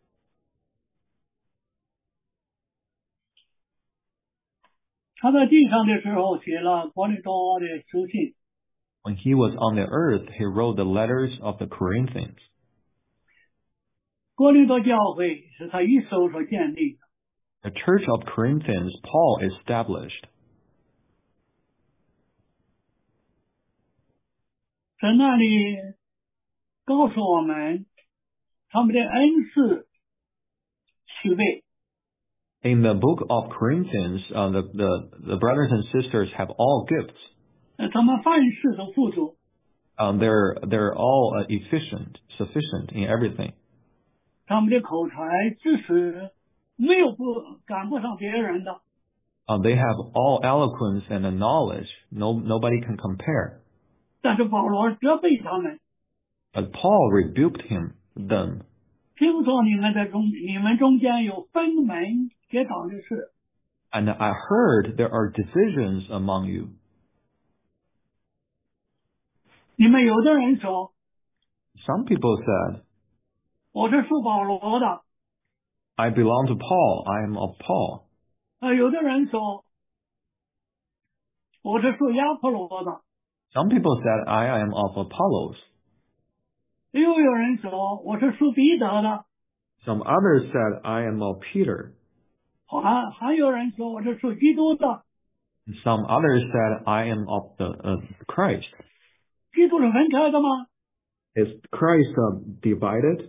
他在地上的时候写了哥林多的书信， When he was on the earth, he wrote the letters of the Corinthians. 哥林多教会是他一手所建立的。 The church of Corinthians, Paul established. 在那里告诉我们他们的恩赐七位， In the book of Corinthians, uh, the, the, the brothers and sisters have all gifts. 呃他们凡事都富足， Um, they're, they're all uh, efficient, sufficient in everything. 他们的口才知识没有不赶不上别人的。 Uh, they have all eloquence and knowledge. No, nobody can compare. 但是保罗责备他们， But Paul rebuked him, them. 听说你们在中你们中间有分门结党的事， And I heard there are divisions among you. 你们有的人说 Some people said, 我是属保罗的， I belong to Paul. I am of Paul. 呃，有的人说我是属亚波罗的， Some people said, I am of Apollos. 又有人说我是属彼得的， Some others said, I am of Peter. 还还有人说我是属基督的。 Some others said, I am of the uh, Christ. 基督是分开的吗？ Is Christ uh, divided?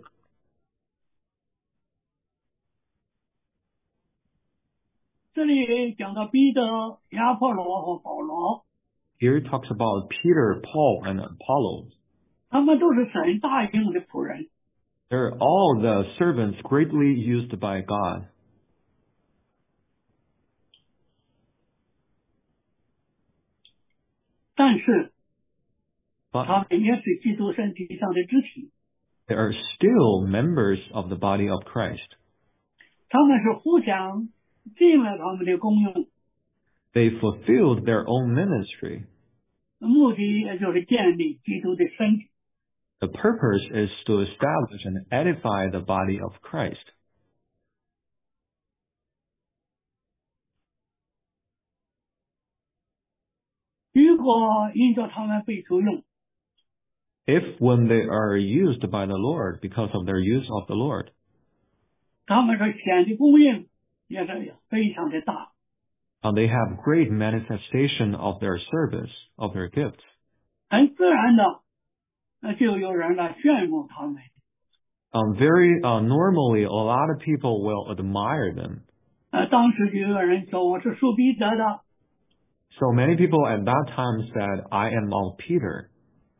这里讲到彼得、亚波罗和保罗， Here it talks about Peter, Paul, and Apollos. 他们都是神大用的仆人。 They're all the servants greatly used by God. 但是 But 他们也是基督身体上的肢体， they are still members of the body of Christ. 他们是互相尽了他们的功用， They fulfilled their own ministry. 目的也就是建立基督的身体。 The purpose is to establish and edify the body of Christ. 如果因着他们被主用， If when they are used by the Lord because of their use of the Lord, 他们所显的供应也是非常的大。 uh, they have great manifestation of their service, of their gifts. 很自然的，那就有人来炫耀他们。 Um, very uh, normally, a lot of people will admire them. 呃，当时就有人说我是属彼得的， So many people at that time said, I am of Peter.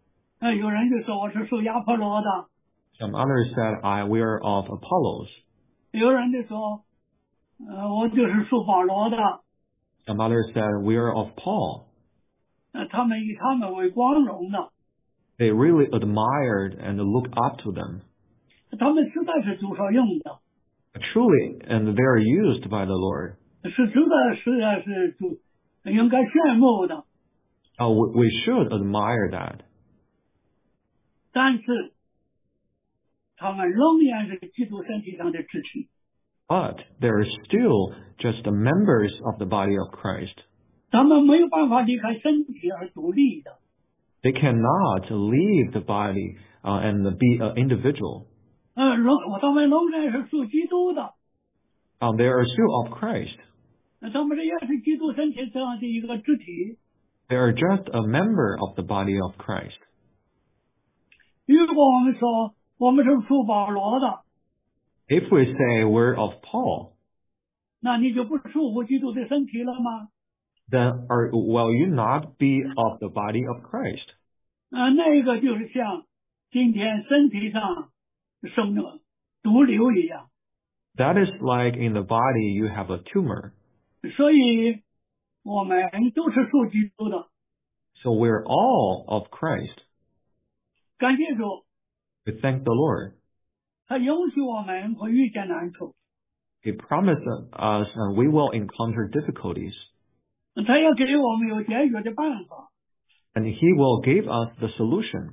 呃，有人就说我是属亚波罗的， Some others said, I, we are of Apollos. 有人就说，呃，我就是属保罗的。 Some others said, we are of Paul. 呃，他们以他们为光荣的， They really admired and looked up to them. 他们实在是主所用的， Truly, and they are used by the Lord. 是值得实在是主应该羡慕的。 Oh, we, we should admire that. 但是他们仍然是基督身体上的肢体， But they're still just the members of the body of Christ. 他们没有办法离开身体而独立的。 They cannot leave the body uh, and be an individual. 呃，仍他们仍然是属基督的， Uh, they are still of Christ. 呃他们这也是基督身体上的一个肢体。 They are just a member of the body of Christ. 如果我们说我们是属保罗的， If we say we're of Paul, 那你就不属乎基督的身体了吗？ then are, will you not be of the body of Christ? 呃，那个就是像今天身体上生的毒瘤一样， That is like in the body you have a tumor. 所以我们都是属基督的。 So we're all of Christ. 感谢主， We thank the Lord. 他允许我们会遇见难处， He promised us uh, we will encounter difficulties. 他要给我们有解决的办法。 And He will give us the solution.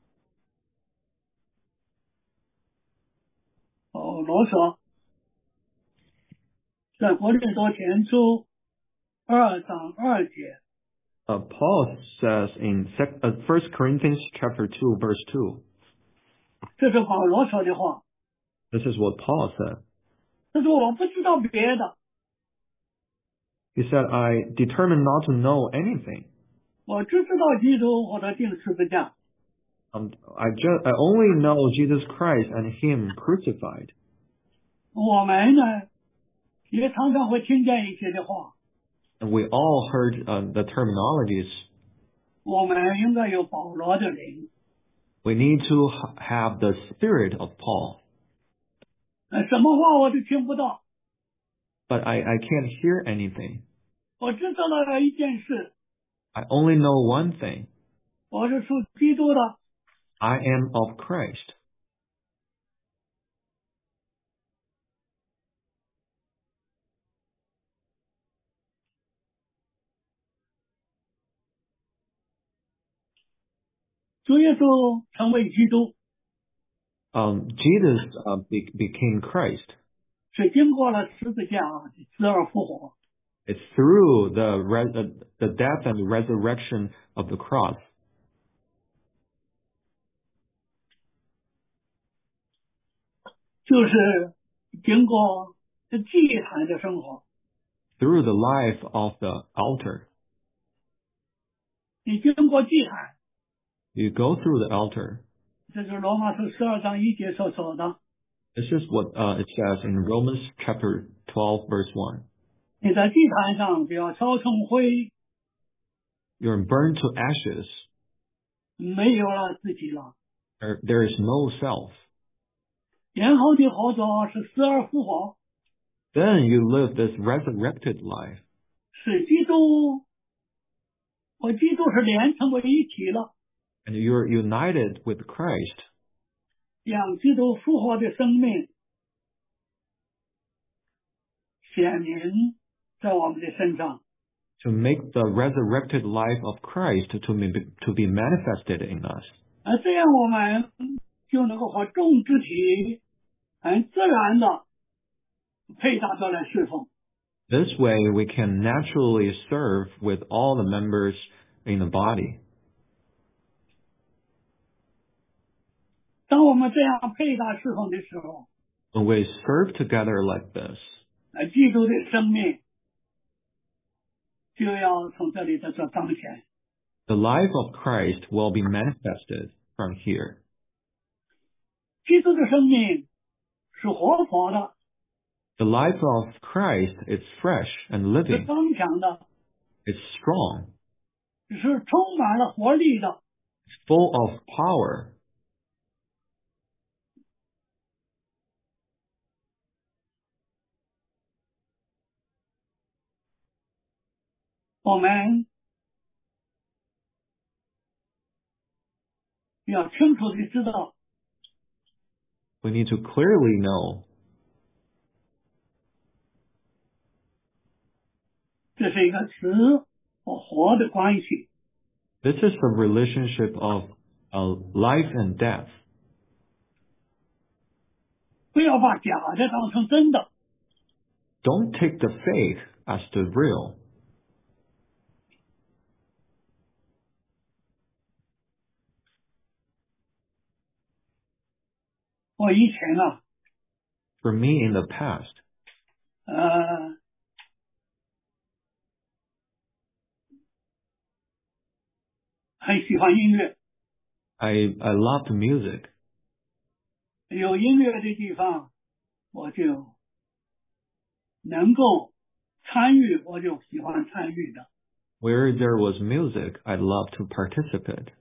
哦，罗说，在哥林多前书二章二节， Uh, Paul says in sec- uh, First Corinthians chapter two, verse two. 这是保罗说的话。 This is what Paul said. 他说我不知道别的， He said, I determined not to know anything. 我只知道基督或者钉十字架。 Um, I just, I only know Jesus Christ and Him crucified. 我们呢，也常常会听见一些的话， And we all heard uh, the terminologies. 我们应该有保罗的灵。 We need to h- have the spirit of Paul. 呃，什么话我都听不到， But I, I can't hear anything. 我只知道了一件事， I only know one thing. 我是属基督的。 I am of Christ. 主耶稣成为基督， Um, Jesus uh, be- became Christ. 是经过了十字架死而复活。 It's through the, re- uh, the death and resurrection of the cross. 就是经过祭坛的生活， Through the life of the altar. 你经过祭坛， You go through the altar. 这是罗马书十二章一节所说的。 This is what uh, it says in Romans chapter twelve, verse one. 你在祭坛上不要烧成灰， You're burned to ashes. 没有了自己了。 There, there is no self. 然后的后座是死而复活， Then you live this resurrected life. 是基督和基督是连成为一体了， And you're united with Christ. 让基督复活的生命显明在我们的身上。 To make the resurrected life of Christ to be, to be manifested in us. 而这样我们就能够和众肢体很自然的配搭着来侍奉。 This way we can naturally serve with all the members in the body. 当我们这样配搭侍奉的时候， When we serve together like this, 呃，基督的生命就要从这里得到彰显。 the life of Christ will be manifested from here. 基督的生命是活泼的， The life of Christ is fresh and 是 living. 刚强的， It's strong. 是充满了活力的， full of power. 我们要清楚地知道， We need to clearly know 这是一个死和活的关系。 this is the relationship of uh, life and death. 不要把假的当成真的。 Don't take the faith as the real. 我以前啊， For me in the past, 呃，很喜欢音乐， I, I loved music. 有音乐的地方，我就能够参与，我就喜欢参与的。 Where there was music, I loved to participate.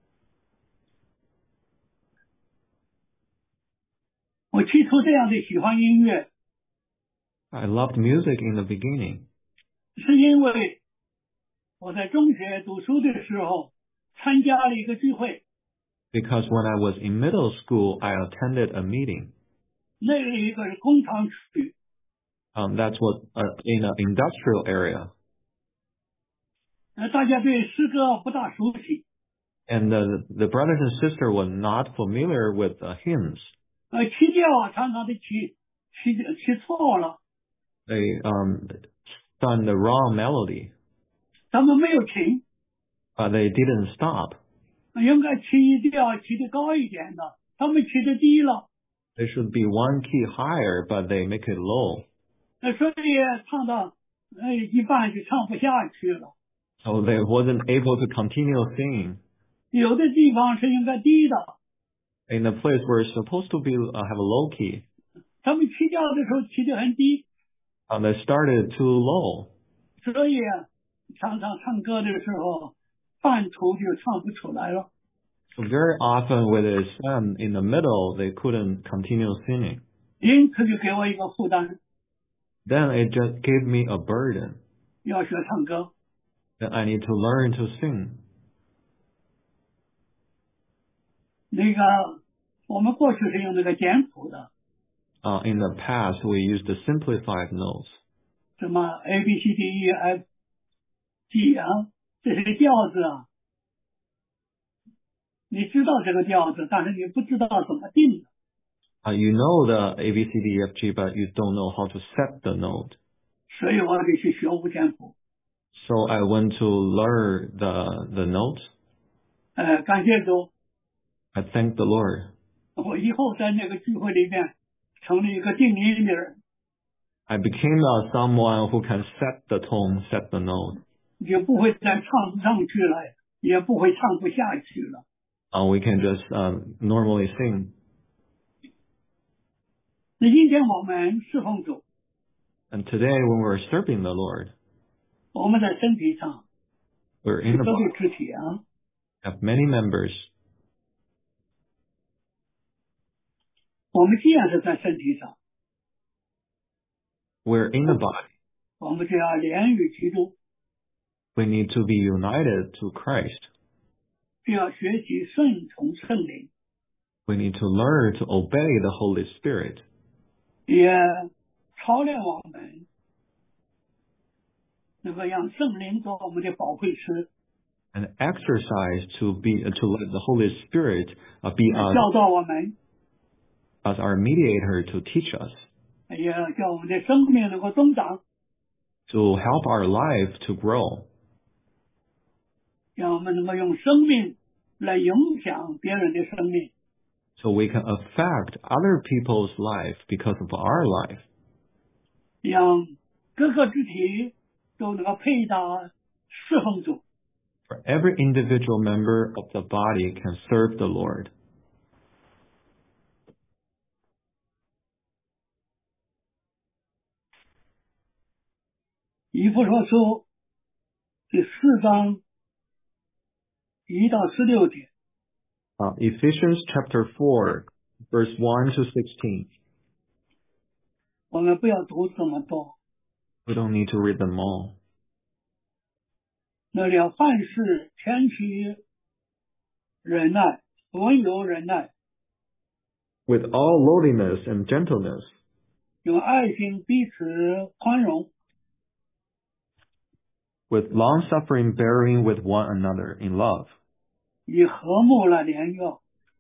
我起初这样的喜欢音乐， I loved music in the beginning 是因为我在中学读书的时候参加了一个聚会， because when I was in middle school, I attended a meeting. 那是一个是工厂区， Um, that's what uh, in an industrial area, 呃，大家对诗歌不大熟悉， and the the brothers and sisters were not familiar with uh, hymns. 呃，起调啊常常的起起起错了， They um done the wrong melody, 他们没有停， but they didn't stop. 应该起一调起得高一点的，他们起得低了， They should be one key higher, but they make it low. 呃，所以唱到呃一半就唱不下去了。 So they wasn't able to continue singing 有的地方是应该低的， in a place where it's supposed to be uh, have a low key. 他们起调的时候起得很低， Uh, they started too low, 所以啊常常唱歌的时候半途就唱不出来了。 so very often when they sang in the middle, they couldn't continue singing. 因此就给我一个负担， Then it just gave me a burden 要学唱歌。 that I need to learn to sing. 那个我们过去是用那个简谱的， Uh, in the past, we used the simplified notes. 什么 A B C D E F G 啊，这是个调子啊。你知道这个调子，但是你不知道怎么定的。 Uh, you know the A, B, C, D, E, F, G, but you don't know how to set the note. 所以我得去学五简谱。 So I went to learn the, the notes. 呃，感谢主， I thank the Lord. 我以后在那个聚会里面成了一个定音的人， I became uh, someone who can set the tone, set the note. 就不会再唱不上去了，也不会唱不下去了。 Uh, we can just uh, normally sing. 那今天我们侍奉主， And today, when we're serving the Lord, 我们在身体上 we're 是 in the 各 body, 个肢体啊， have many members. 我们既然是在身体上， We're in the body. 我们就要连于基督， We need to be united to Christ. 就要学习顺从圣灵， We need to learn to obey the Holy Spirit. 也操练我们能够让圣灵做我们的保惠师， And exercise to be to let the Holy Spirit uh, be us, 教导我们， as our mediator to teach us, 也叫我们的生命能够增长， to help our life to grow, 让我们能够用生命来影响别人的生命， so we can affect other people's life because of our life. 让各个肢体都能够配搭侍奉主。 For every individual member of the body can serve the Lord. 以弗所书第四章一到十六节， Uh, Ephesians chapter four, verse one to sixteen. 我们不要读这么多。 We don't need to read them all. 那里要凡事谦虚忍耐，温柔忍耐， With all lowliness and gentleness, 用爱心彼此宽容， with long-suffering bearing with one another in love, 以和睦来联络，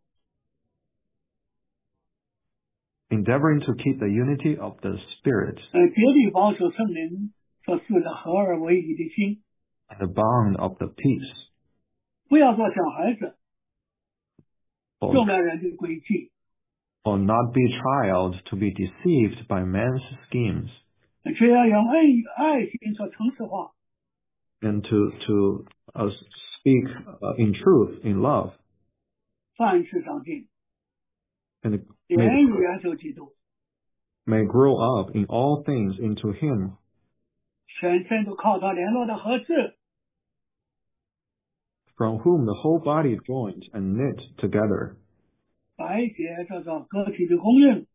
endeavoring to keep the unity of the Spirit 呃，竭力保守圣灵所赐的合而为一的心， and the bond of the peace. 不要做小孩子， For, 中了人的诡计， for not be child to be deceived by man's schemes, 只要用爱爱心所诚实话， and to, to uh, speak uh, in truth, in love, 凡事长进， and 言 may, 语元首基督， may grow up in all things into him, 全身都靠他联络的合适， from whom the whole body joined and knit together 白血这种个体的供应，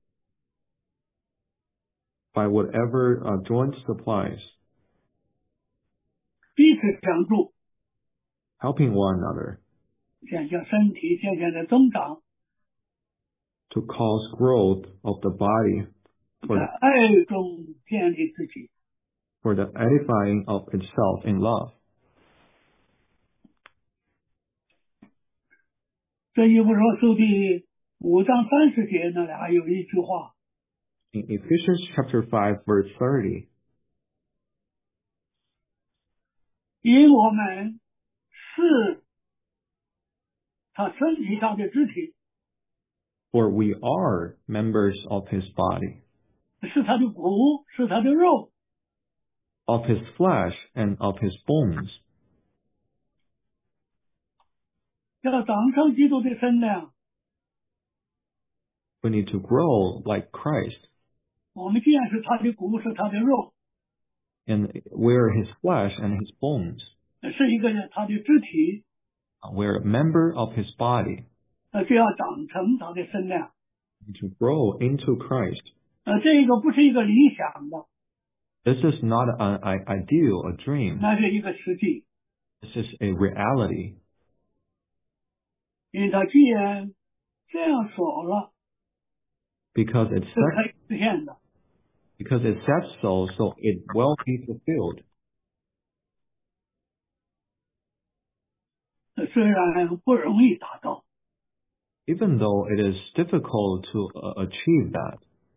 by whatever uh, joint supplies, 彼此相助， helping one another 显现身体渐渐的增长， to cause growth of the body 在 for, 爱中建立自己。 for the edifying of itself in love. 这一部说书第五章三十节那里还有一句话， In Ephesians chapter five, verse thirty, 因我们是他身体上的肢体， for we are members of his body, 是他的骨，是他的肉， of his flesh and of his bones. 要长成基督的身量。 We need to grow like Christ, 我们既然是他的骨，是他的肉， and we're his flesh and his bones. 是一个他的肢体， We're a member of his body. 呃，就要长成他的身量。 We need to grow into Christ. 呃，这个不是一个理想的， This is not an i- ideal, a dream. 那是一个实际。 This is a reality. 因为他既然这样说了， Because it 是 says, 可以实现的。 because it says so, so it will be fulfilled. 呃虽然不容易达到， Even though it is difficult to uh, achieve that,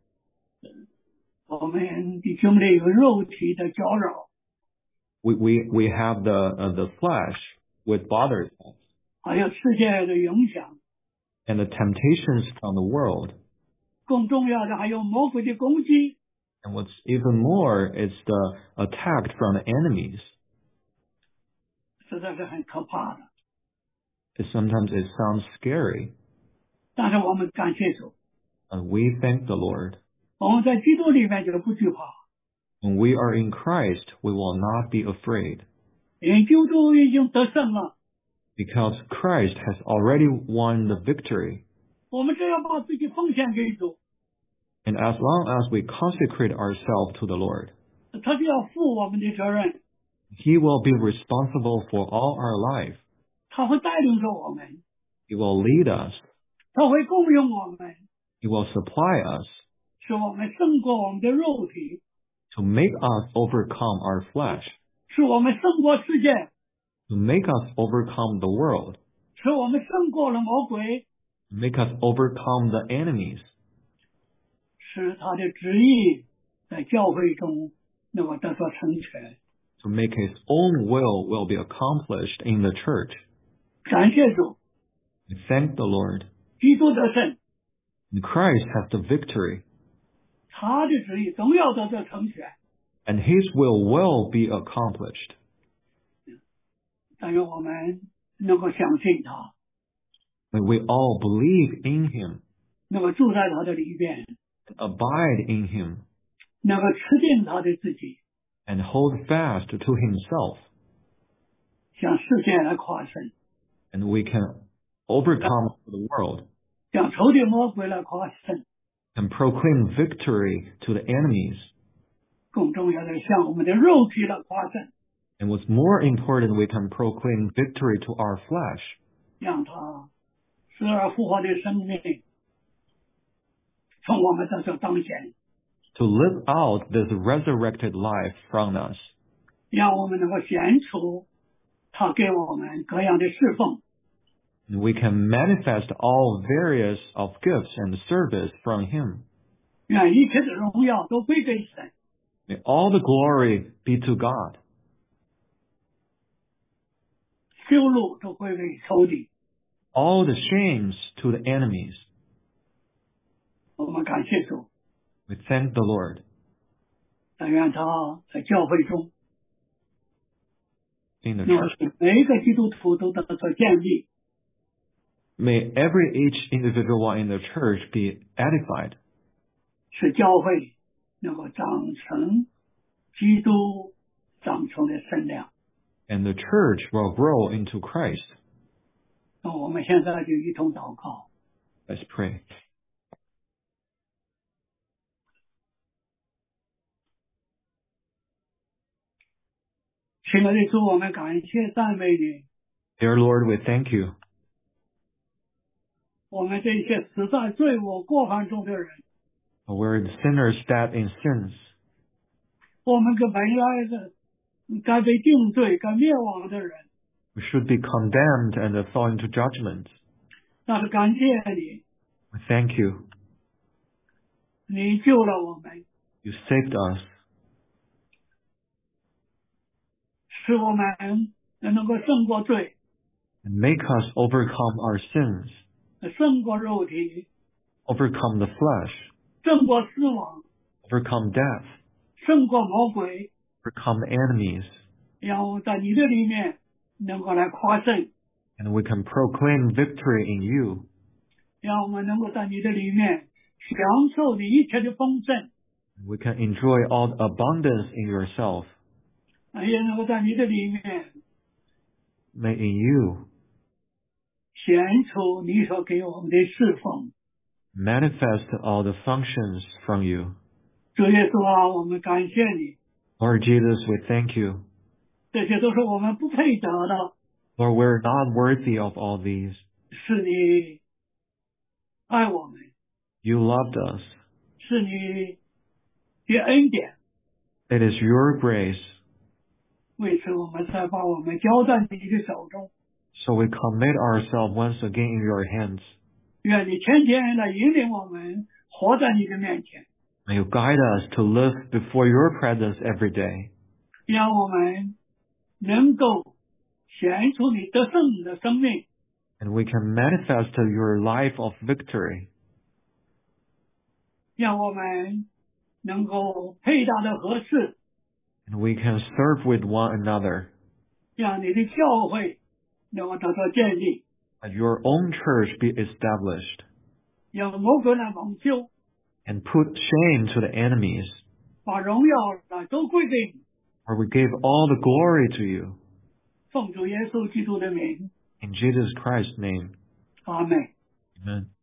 我们的经历有肉体的搅扰， we, we, we have the, uh, the flesh with bothers us 还有世界的影响， and the temptations from the world. 更重要的还有魔鬼的攻击。 And what's even more is the attack from the enemies. 实在是很可怕的。 It, sometimes it sounds scary, 但是我们感谢主， and we thank the Lord. 我们在基督里面就不惧怕， When we are in Christ, we will not be afraid, 因为基督已经得胜了。 because Christ has already won the victory. 我们只要把自己奉献给主， And as long as we consecrate ourselves to the Lord, 他就要负我们的责任， He will be responsible for all our life. 他会带领着我们， He will lead us. 他会供应我们， He will supply us 使我们胜过我们的肉体， to make us overcome our flesh, 使我们胜过世界， to make us overcome the world, 使我们胜过了魔鬼， to make us overcome the enemies, 使他的旨意在教会中能够得到成全。 to make His own will will be accomplished in the church. 感谢主， We thank the Lord. 基督得胜， And Christ has the victory, 他的旨意总要得到成全。 and His will will be accomplished. 但愿我们能够相信他， May we all believe in Him, 能够住在他的里边， abide in Him, 能够吃定他的自己， and hold fast to Himself, 向世界来夸胜。 and we can overcome the world, 向仇敌魔鬼来夸胜。 and proclaim victory to the enemies. 更重要的，向我们的肉体来夸胜， And what's more important, we can proclaim victory to our flesh, 让他死而复活的生命从我们这所彰显， to live out this resurrected life from us, 让我们能够显出他给我们各样的侍奉， and we can manifest all various of gifts and service from Him. 愿一切的荣耀都归给神， May all the glory be to God, 羞辱都归给仇敌。 all the shames to the enemies. 我们感谢主， We thank the Lord. 但愿他在教会中， In the 能 church, 使每一个基督徒都得到建立， may every each individual one in the church be edified, 使教会能够长成基督长成的身量。 and the church will grow into Christ. 那我们现在就一同祷告。 Let's pray. 亲爱的主，我们感谢赞美你， Dear Lord, we thank you. 我们这些死在罪恶过犯中的人， We're the sinners dead in sins. 我们跟本来的该被定罪、该灭亡的人， We should be condemned and fall into judgment. 但是感谢你， We thank you. 你救了我们， You saved us, 使我们能够胜过罪， and make us overcome our sins, 胜过肉体， overcome the flesh, 胜过死亡， overcome death, 胜过魔鬼， overcome enemies, 让我们在你的里面能够来夸胜， and we can proclaim victory in you, 让我们能够在你的里面享受你一切的丰盛， we can enjoy all the abundance in yourself. 也能够在你的里面 May in you 显出你所给我们的侍奉。 manifest all the functions from you. 主耶稣啊，我们感谢你， Lord Jesus, we thank you. 这些都是我们不配得的， Lord, we're not worthy of all these. 是你爱我们， You loved us. 是你的恩典， It is your grace. 为此我们才把我们交在你的手中。 So we commit ourselves once again in your hands. 愿你天天来引领我们活在你的面前， May you guide us to live before your presence every day. 让我们能够显出你得胜的生命， And we can manifest your life of victory. 让我们能够配搭的合适， And we can serve with one another. 让你的教会能够得到建立， Let your own church be established. 让魔鬼来蒙羞， And put shame to the enemies. 把荣耀来都归给你。 For we gave all the glory to you. 奉主耶稣基督的名， In Jesus Christ's name. 阿门。 Amen.